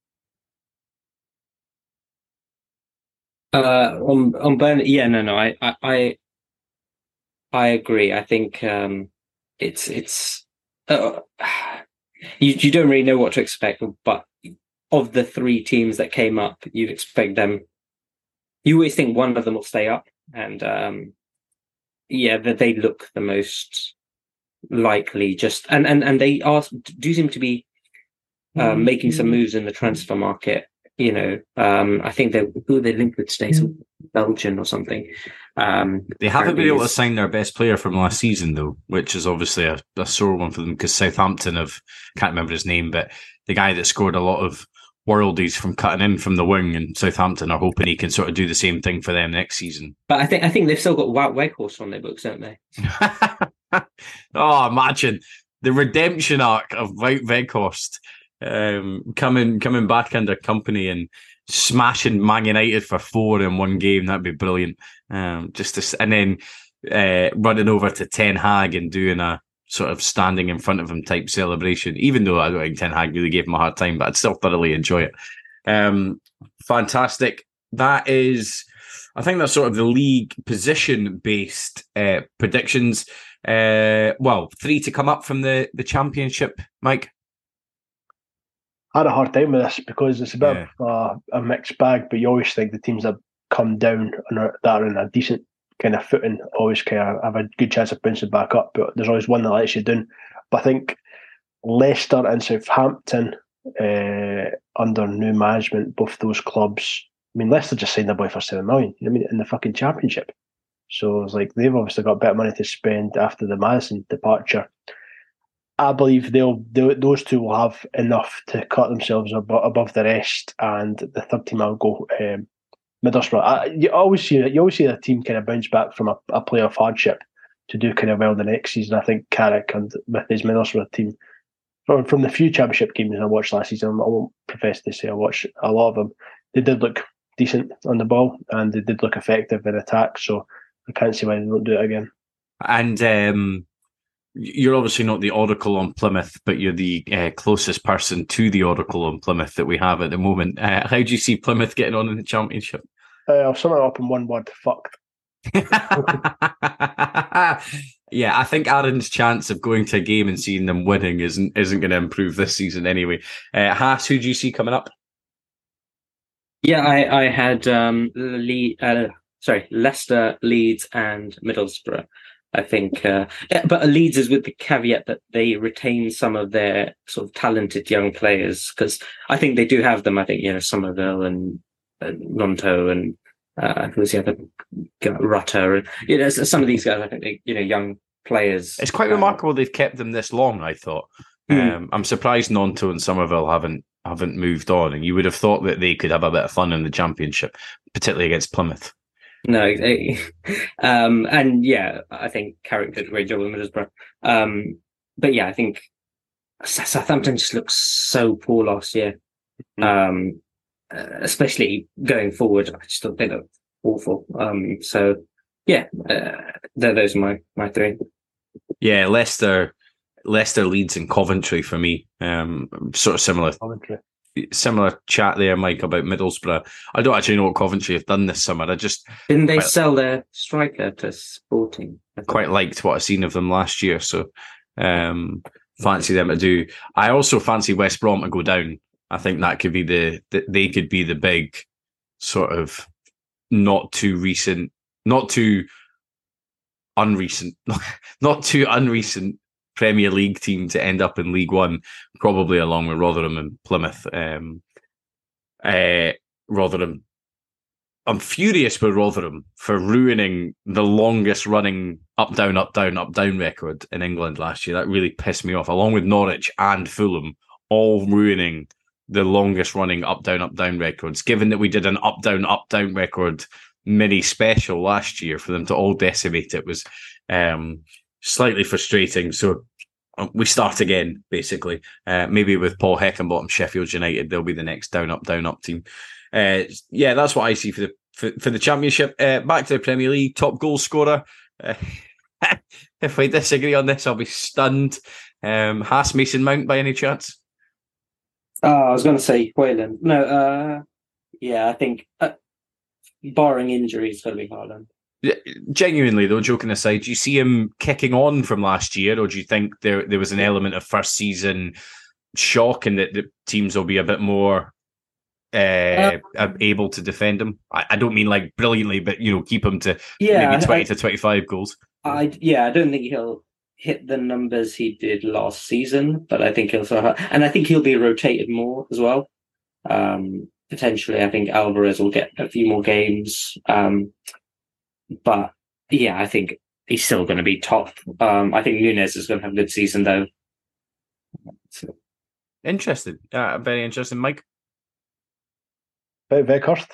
Speaker 3: On Burnley, I agree. I think it's you don't really know what to expect, but of the 3 teams that came up, you'd expect them. You always think one of them will stay up, and that they look the most likely. Just and they do seem to be making some moves in the transfer market. I think they're linked with states, Belgium or something.
Speaker 1: They haven't been able to sign their best player from last season, though, which is obviously a sore one for them, because Southampton can't remember his name, but the guy that scored a lot of worldies from cutting in from the wing, and Southampton are hoping he can sort of do the same thing for them next season.
Speaker 3: But I think they've still got Wout Weghorst on their books, don't they?
Speaker 1: Oh, imagine the redemption arc of Wout Weghorst. Coming back under company and smashing Man United for 4 in one game. That'd be brilliant. And then running over to Ten Hag and doing a sort of standing in front of him type celebration. Even though I don't think Ten Hag really gave him a hard time, but I'd still thoroughly enjoy it. Fantastic. That is, I think that's sort of the league position based predictions. 3 to come up from the championship, Mike.
Speaker 2: I had a hard time with this because it's a bit of a mixed bag, but you always think the teams that come down and that are in a decent kind of footing always kind of have a good chance of bouncing back up, but there's always one that lets you down. But I think Leicester and Southampton under new management, both those clubs, I mean, Leicester just signed a boy for 7 million, you know what I mean, in the fucking championship. So it's like they've obviously got better money to spend after the Maddison departure. I believe those two will have enough to cut themselves above the rest, and the third team I'll go Middlesbrough. You always see a team kind of bounce back from a playoff hardship to do kind of well the next season. I think Carrick and with his Middlesbrough team, from the few championship games I watched last season, I won't profess to say I watched a lot of them. They did look decent on the ball and they did look effective in attack. So I can't see why they don't do it again.
Speaker 1: And you're obviously not the oracle on Plymouth, but you're the closest person to the oracle on Plymouth that we have at the moment. How do you see Plymouth getting on in the championship?
Speaker 2: I'll sum it up in one word: fucked.
Speaker 1: Yeah, I think Aaron's chance of going to a game and seeing them winning isn't going to improve this season anyway. Haas, who do you see coming up?
Speaker 3: Yeah, I had Leicester, Leeds, and Middlesbrough. I think, but Leeds is with the caveat that they retain some of their sort of talented young players, because I think they do have them. I think, Somerville and Nonto and who's the other guy, Rutter, and some of these guys. I think they, young players.
Speaker 1: It's quite remarkable they've kept them this long. I thought. I'm surprised Nonto and Somerville haven't moved on, and you would have thought that they could have a bit of fun in the championship, particularly against Plymouth.
Speaker 3: No, and yeah, I think Carrick did a great job with Middlesbrough. But yeah, I think Southampton just looked so poor last year, especially going forward. I just thought they looked awful. So yeah, those are my 3.
Speaker 1: Yeah, Leicester, Leeds, and Coventry for me. Sort of similar. Coventry. Similar chat there, Mike, about Middlesbrough. I don't actually know what Coventry have done this summer.
Speaker 3: Didn't they sell their striker to Sporting?
Speaker 1: Quite liked what I've seen of them last year, so fancy them to do. I also fancy West Brom to go down. I think that could be they could be the big sort of not too unrecent Premier League team to end up in League One, probably along with Rotherham and Plymouth. Rotherham. I'm furious with Rotherham for ruining the longest running up down record in England last year. That really pissed me off, along with Norwich and Fulham, all ruining the longest running up down records. Given that we did an up down record mini special last year, for them to all decimate it was slightly frustrating. So we start again, basically. Maybe with Paul Heckingbottom, Sheffield United, they'll be the next down up team. Yeah, that's what I see for the championship. Back to the Premier League, top goal scorer. If we disagree on this, I'll be stunned. Haas, Mason Mount, by any chance?
Speaker 3: I was going to say Wayland. No, yeah, I think barring injuries, it's going to be Haaland.
Speaker 1: Genuinely, though, joking aside, do you see him kicking on from last year, or do you think there was an element of first season shock and that the teams will be a bit more able to defend him? I don't mean like brilliantly, but keep him to maybe 20 to 25 goals.
Speaker 3: I don't think he'll hit the numbers he did last season, but I think he'll be rotated more as well. Potentially, I think Alvarez will get a few more games. But yeah, I think he's still going to be top. I think Nunes is going to have a good season, though. So.
Speaker 1: Interesting. Very interesting, Mike.
Speaker 2: Weghorst.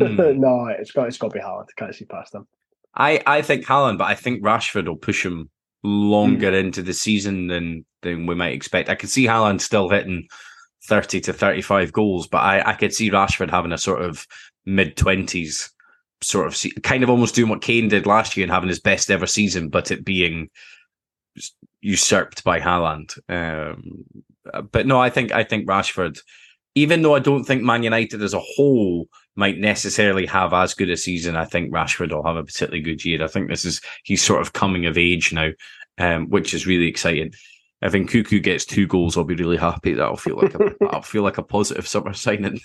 Speaker 2: No, it's got to be Haaland. Can't see past him.
Speaker 1: I think Haaland, but I think Rashford will push him longer into the season than we might expect. I could see Haaland still hitting 30 to 35 goals, but I could see Rashford having a sort of mid-20s sort of kind of almost doing what Kane did last year and having his best ever season, but it being usurped by Haaland. But no, I think Rashford, even though I don't think Man United as a whole might necessarily have as good a season, I think Rashford will have a particularly good year. I think he's sort of coming of age now, which is really exciting. If Nkunku gets 2 goals, I'll be really happy. That'll feel like a positive summer signing.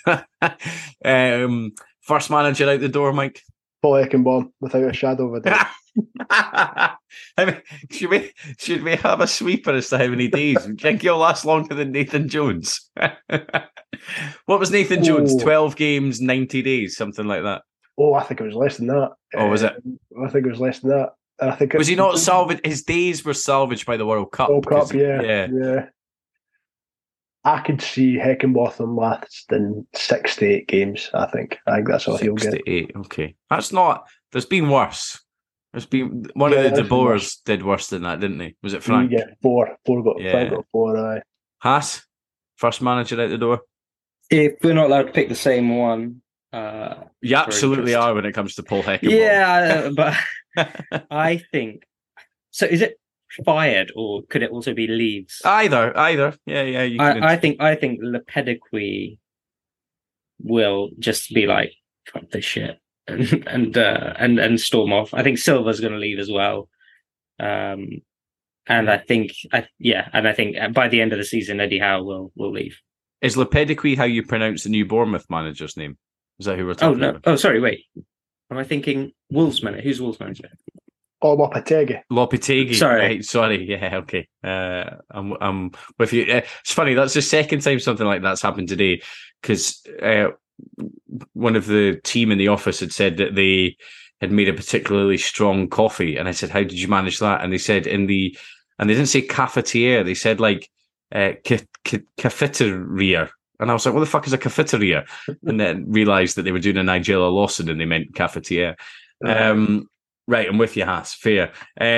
Speaker 1: First manager out the door, Mike.
Speaker 2: Paul Eckenbaum, without a shadow of a doubt.
Speaker 1: I mean, should we have a sweeper as to how many days? Do you think he'll last longer than Nathan Jones? What was Nathan Jones? 12 games, 90 days, something like that.
Speaker 2: Oh, I think it was less than that.
Speaker 1: Oh, was it?
Speaker 2: I think it was less than that. I think
Speaker 1: was he not salvaged? His days were salvaged by the World Cup.
Speaker 2: World Cup, yeah. I could see Heckenbotham lasting 6 to 8 games. I think that's all he'll get. 6 to
Speaker 1: 8. Okay, that's not. There's been worse. There's been one of the De Boers did worse than that, didn't he? Was it Frank?
Speaker 2: Yeah, four got. Yeah. Frank got 4. Aye.
Speaker 1: Haas, first manager out the door.
Speaker 3: If we're not allowed to pick the same one,
Speaker 1: you absolutely are when it comes to Paul Heckenbaum.
Speaker 3: Yeah, but I think so. Is it fired or could it also be Leeds?
Speaker 1: Either. Yeah.
Speaker 3: I think Lopetegui will just be like, fuck this shit and storm off. I think Silva's going to leave as well. And I think by the end of the season, Eddie Howe will leave.
Speaker 1: Is Lopetegui how you pronounce the new Bournemouth manager's name? Is that who we're talking about?
Speaker 3: Oh, sorry, wait. Am I thinking Wolves manager? Who's Wolves manager?
Speaker 2: Oh, Lopetegui.
Speaker 3: Sorry.
Speaker 1: Yeah, okay. I'm with you. It's funny. That's the second time something like that's happened today, because one of the team in the office had said that they had made a particularly strong coffee, and I said, "How did you manage that?" And they said and they didn't say cafetiere. They said like cafeteria. And I was like, what the fuck is a cafeteria? And then realised that they were doing a Nigella Lawson and they meant cafetiere. Right, I'm with you, Haas. Fair.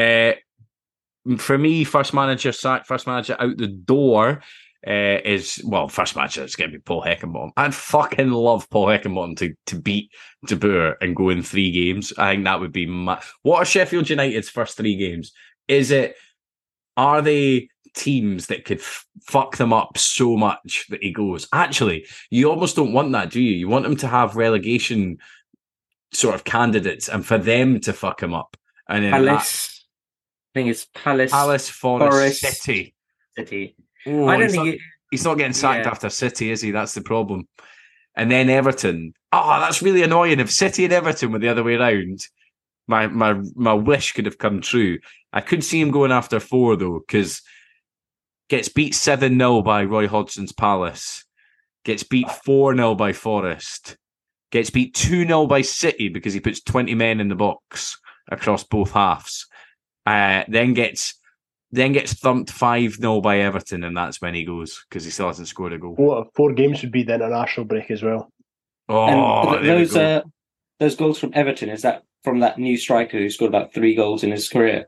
Speaker 1: For me, first manager out the door first manager is going to be Paul Heckenbaum. I'd fucking love Paul Heckenbaum to beat De Boer and go in 3 games. I think that would be... What are Sheffield United's first 3 games? Are they teams that could fuck them up so much that he goes? Actually, you almost don't want that, do you? You want him to have relegation sort of candidates and for them to fuck him up. And then
Speaker 3: Palace. I think it's Palace,
Speaker 1: Forest, City. Oh,
Speaker 3: I don't think
Speaker 1: he's not getting sacked after City, is he? That's the problem. And then Everton. Oh, that's really annoying. If City and Everton were the other way around, my wish could have come true. I could see him going after 4 though, because gets beat 7-0 by Roy Hodgson's Palace, gets beat 4-0 by Forest, gets beat 2-0 by City because he puts 20 men in the box across both halves, then gets thumped 5-0 by Everton, and that's when he goes because he still hasn't scored a goal.
Speaker 2: 4 games would be the international break as well.
Speaker 3: Oh, those goals from Everton, is that from that new striker who scored about 3 goals in his career?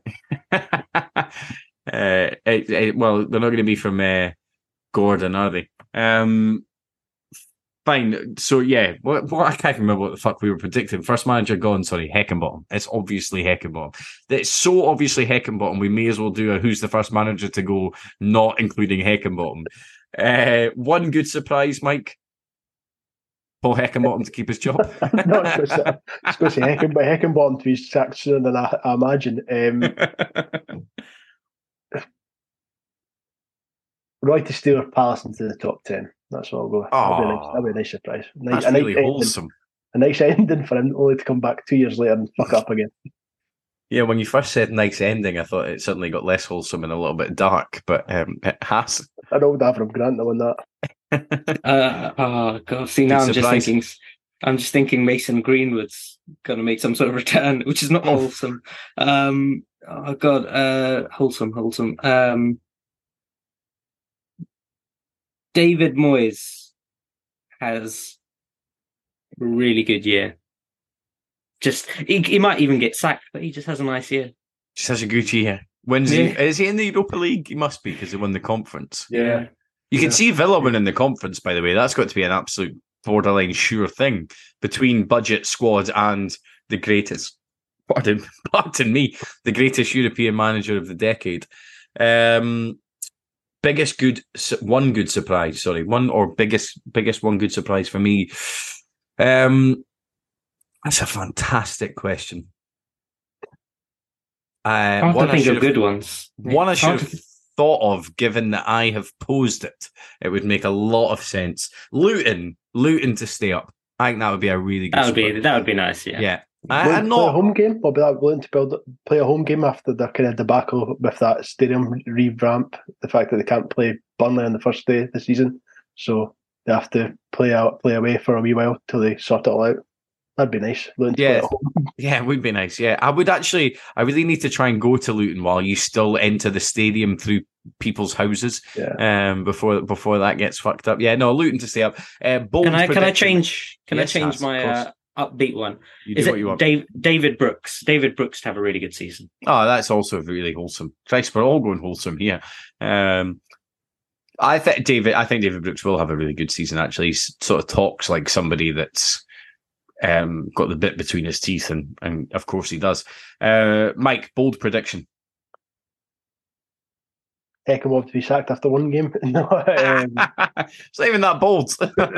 Speaker 1: Well, they're not going to be from Gordon, are they? Fine. So yeah, what I can't remember what the fuck we were predicting. First manager gone. Sorry, Heckenbottom. It's obviously Heckenbottom. It's so obviously Heckenbottom. We may as well do a who's the first manager to go, not including Heckenbottom. One good surprise, Mike. Paul Heckenbottom to keep his job.
Speaker 2: No, I was going to say Heckenbottom to be sacked sooner than I imagine. Roy to steer Palace into the top 10. That's what I'll go. That'll be a nice surprise.
Speaker 1: That's really wholesome.
Speaker 2: A nice ending for him, only to come back 2 years later and fuck up again.
Speaker 1: Yeah, when you first said nice ending, I thought it suddenly got less wholesome and a little bit dark, but it has.
Speaker 2: An old Avram Grant on that.
Speaker 3: Oh god! See, now I'm just thinking Mason Greenwood's gonna make some sort of return, which is not wholesome. Oh god, wholesome. David Moyes has a really good year. Just he might even get sacked, but he just has a nice year.
Speaker 1: Just has a good year. Wins is he in the Europa League? He must be because they won the conference.
Speaker 3: Yeah.
Speaker 1: You can see Villa winning the conference, by the way. That's got to be an absolute borderline sure thing between budget squad and the greatest, pardon me, the greatest European manager of the decade. Biggest one good surprise for me. That's a fantastic question.
Speaker 3: Hard to think of good ones.
Speaker 1: One I should have thought of, given that I have posed it, it would make a lot of sense. Luton to stay up. I think that would be a really good.
Speaker 3: That would be nice. Yeah.
Speaker 2: Yeah. I'm not play a home game. Or be that willing to play a home game after the kind of debacle with that stadium revamp? The fact that they can't play Burnley on the first day of the season, so they have to play away for a wee while till they sort it all out. That'd be nice.
Speaker 1: Yeah, it would be nice. Yeah, I really need to try and go to Luton while you still enter the stadium through people's houses.
Speaker 2: Yeah.
Speaker 1: Before that gets fucked up. Yeah, no, Luton to stay up.
Speaker 3: Can I change my upbeat one?
Speaker 1: Is it what you want?
Speaker 3: David Brooks? David Brooks to have a really good season.
Speaker 1: Oh, that's also really wholesome. Christ, we're all going wholesome here. I think David Brooks will have a really good season. Actually, he sort of talks like somebody that's got the bit between his teeth, and of course he does. Mike, bold prediction.
Speaker 2: Heckingbottom to be sacked after one game. No,
Speaker 1: it's not even that bold.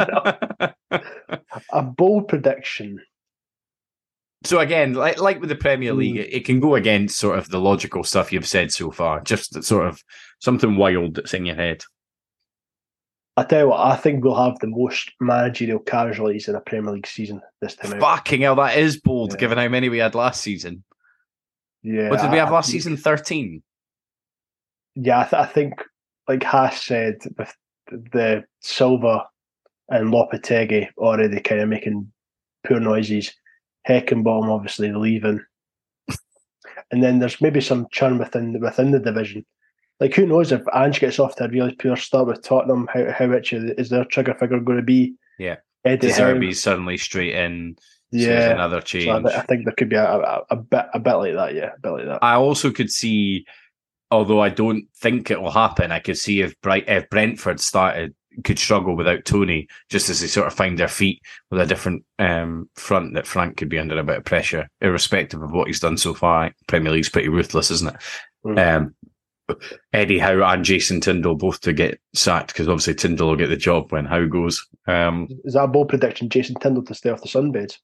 Speaker 2: A bold prediction.
Speaker 1: So again, like with the Premier League, it can go against sort of the logical stuff you've said so far. Just sort of something wild that's in your head.
Speaker 2: I tell you what, I think we'll have the most managerial casualties in a Premier League season this time.
Speaker 1: Fucking hell, that is bold, given how many we had last season.
Speaker 2: Yeah.
Speaker 1: What did we have last season? 13?
Speaker 2: Yeah, I think, like Haas said, with the Silva and Lopetegui already kind of making poor noises, Heckingbottom obviously leaving. And then there's maybe some churn within the division. Like, who knows if Ange gets off to a really poor start with Tottenham, how rich is their trigger figure going to be?
Speaker 1: Yeah.
Speaker 2: Eddie
Speaker 1: De Zerbi suddenly straight in.
Speaker 2: Yeah.
Speaker 1: So there's another change.
Speaker 2: So I think there could be a bit like that, yeah. A bit like that.
Speaker 1: I also could see, although I don't think it will happen, I could see if Brentford could struggle without Tony, just as they sort of find their feet with a different front, that Frank could be under a bit of pressure, irrespective of what he's done so far. Premier League's pretty ruthless, isn't it? Eddie Howe and Jason Tindall both to get sacked, because obviously Tindall will get the job when Howe goes.
Speaker 2: Is that a bold prediction? Jason Tindall to stay off the sunbeds?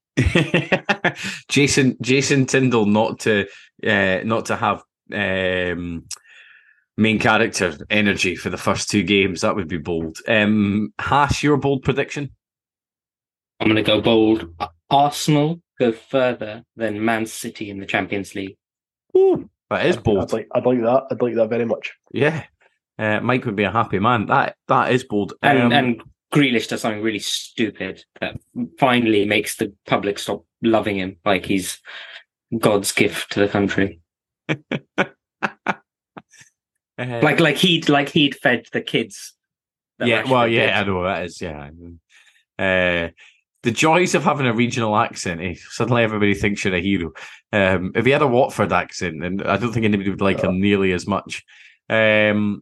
Speaker 1: Jason Tindall not to have main character energy for the first two games. That would be bold. Haas, your bold prediction?
Speaker 3: I'm going to go bold. Arsenal go further than Man City in the Champions League.
Speaker 1: Ooh. That is bold.
Speaker 2: I'd like that. I'd like that very much.
Speaker 1: Yeah. Mike would be a happy man. That is bold.
Speaker 3: And Grealish does something really stupid that finally makes the public stop loving him, like he's God's gift to the country. like he'd fed the kids.
Speaker 1: Yeah, well, yeah, I know that is. Yeah. The joys of having a regional accent, suddenly everybody thinks you're a hero. If he had a Watford accent, then I don't think anybody would like him nearly as much. I've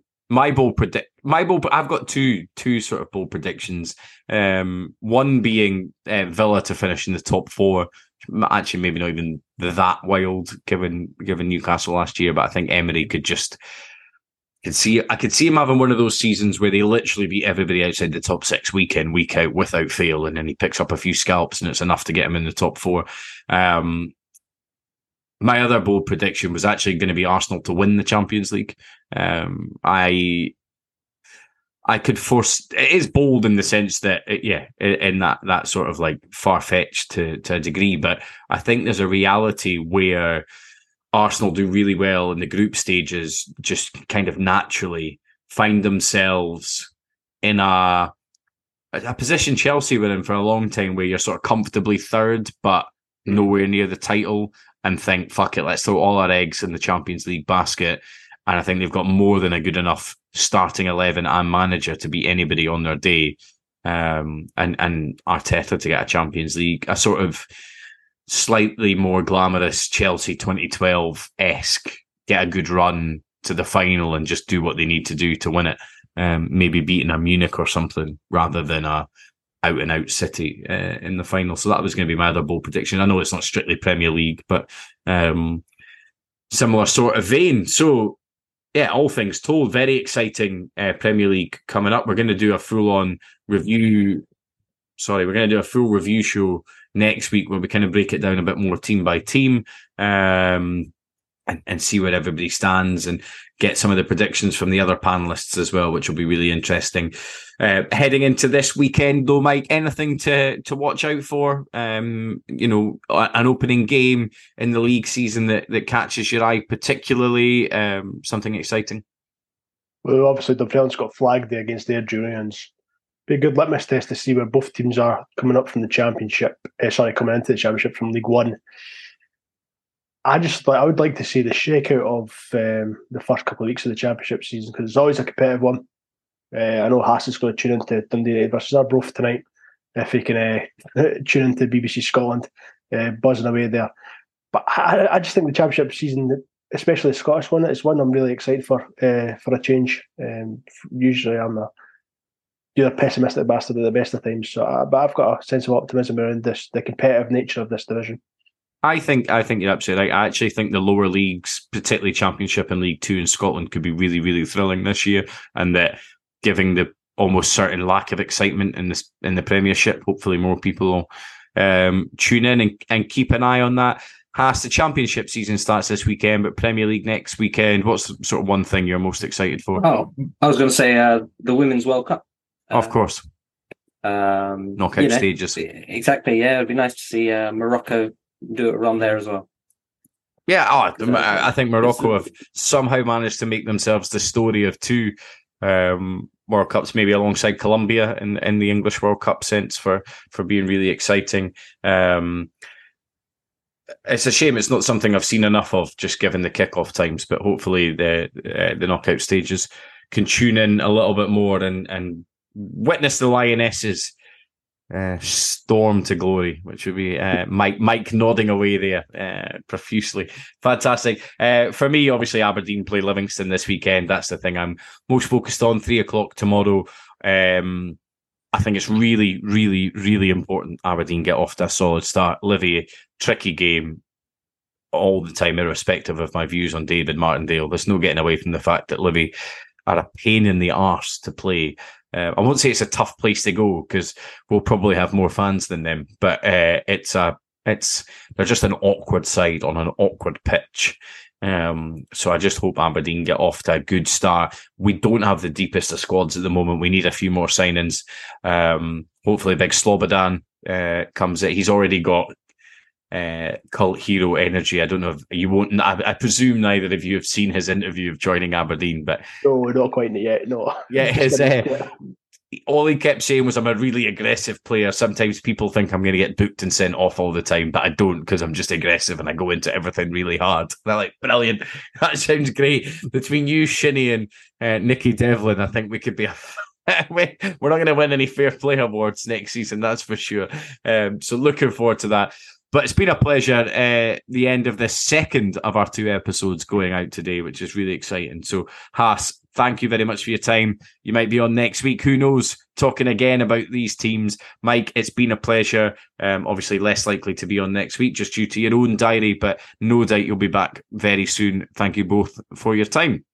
Speaker 1: got two sort of bold predictions. One being Villa to finish in the top four. Actually, maybe not even that wild, given Newcastle last year, but I think Emery could just. I could see him having one of those seasons where they literally beat everybody outside the top six week in, week out without fail, and then he picks up a few scalps and it's enough to get him in the top four. My other bold prediction was actually going to be Arsenal to win the Champions League. I could force. It is bold in the sense that, in that sort of like far-fetched to a degree, but I think there's a reality where Arsenal do really well in the group stages, just kind of naturally find themselves in a position Chelsea were in for a long time, where you're sort of comfortably third, but nowhere near the title, and think, fuck it, let's throw all our eggs in the Champions League basket. And I think they've got more than a good enough starting 11 and manager to beat anybody on their day. And Arteta to get a Champions League, a sort of slightly more glamorous Chelsea 2012-esque get a good run to the final and just do what they need to do to win it. Maybe beating a Munich or something rather than a out and out City in the final. So that was going to be my other bold prediction. I know it's not strictly Premier League, but similar sort of vein. So yeah, all things told, very exciting Premier League coming up. We're going to do a full review show next week where we kind of break it down a bit more team by team and see where everybody stands and get some of the predictions from the other panelists as well, which will be really interesting. Heading into this weekend, though, Mike, anything to watch out for? An opening game in the league season that catches your eye particularly? Something exciting?
Speaker 2: Well, obviously, Dunfermline's got flagged there against their Juniors. Be a good litmus test to see where both teams are coming up from the Championship. Coming into the Championship from League One. I would like to see the shakeout of the first couple of weeks of the Championship season because it's always a competitive one. I know Haas is going to tune into Dundee United versus Arbroath tonight. If he can tune into BBC Scotland, buzzing away there. But I just think the Championship season, especially the Scottish one, is one I'm really excited for a change. Usually I'm you're a pessimistic bastard at the best of times. So, but I've got a sense of optimism around the competitive nature of this division.
Speaker 1: I think you're absolutely right. I actually think the lower leagues, particularly Championship and League Two in Scotland, could be really, really thrilling this year, and that giving the almost certain lack of excitement in the Premiership, hopefully more people will tune in and keep an eye on that. Haas, the Championship season starts this weekend, but Premier League next weekend. What's sort of one thing you're most excited for?
Speaker 3: Oh, I was going to say the Women's World Cup.
Speaker 1: Of course. Knockout stages.
Speaker 3: Exactly, yeah. It'd be nice to see Morocco do it around there as well.
Speaker 1: Yeah, I think Morocco have somehow managed to make themselves the story of two World Cups, maybe alongside Colombia in the English World Cup sense for being really exciting. It's a shame it's not something I've seen enough of, just given the kickoff times, but hopefully the knockout stages can tune in a little bit more and witness the Lionesses storm to glory, which would be Mike nodding away there profusely. Fantastic. For me, obviously, Aberdeen play Livingston this weekend. That's the thing I'm most focused on. 3:00 tomorrow. I think it's really, really, really important Aberdeen get off to a solid start. Livy, tricky game all the time, irrespective of my views on David Martindale. There's no getting away from the fact that Livy are a pain in the arse to play. I won't say it's a tough place to go because we'll probably have more fans than them, but they're just an awkward side on an awkward pitch. So I just hope Aberdeen get off to a good start. We don't have the deepest of squads at the moment. We need a few more signings. Hopefully Big Slobodan comes in. He's already got cult hero energy. I don't know if you won't. I presume neither of you have seen his interview of joining Aberdeen, but
Speaker 2: no, not quite yet. No,
Speaker 1: yeah, all he kept saying was, "I'm a really aggressive player. Sometimes people think I'm going to get booked and sent off all the time, but I don't because I'm just aggressive and I go into everything really hard." And they're like, "Brilliant! That sounds great." Between you, Shinnie, and Nicky Devlin, I think we could be we're not going to win any Fair Play awards next season, that's for sure. So looking forward to that. But it's been a pleasure. The end of the second of our 2 episodes going out today, which is really exciting. So, Haas, thank you very much for your time. You might be on next week. Who knows? Talking again about these teams. Mike, it's been a pleasure. Obviously, less likely to be on next week just due to your own diary, but no doubt you'll be back very soon. Thank you both for your time.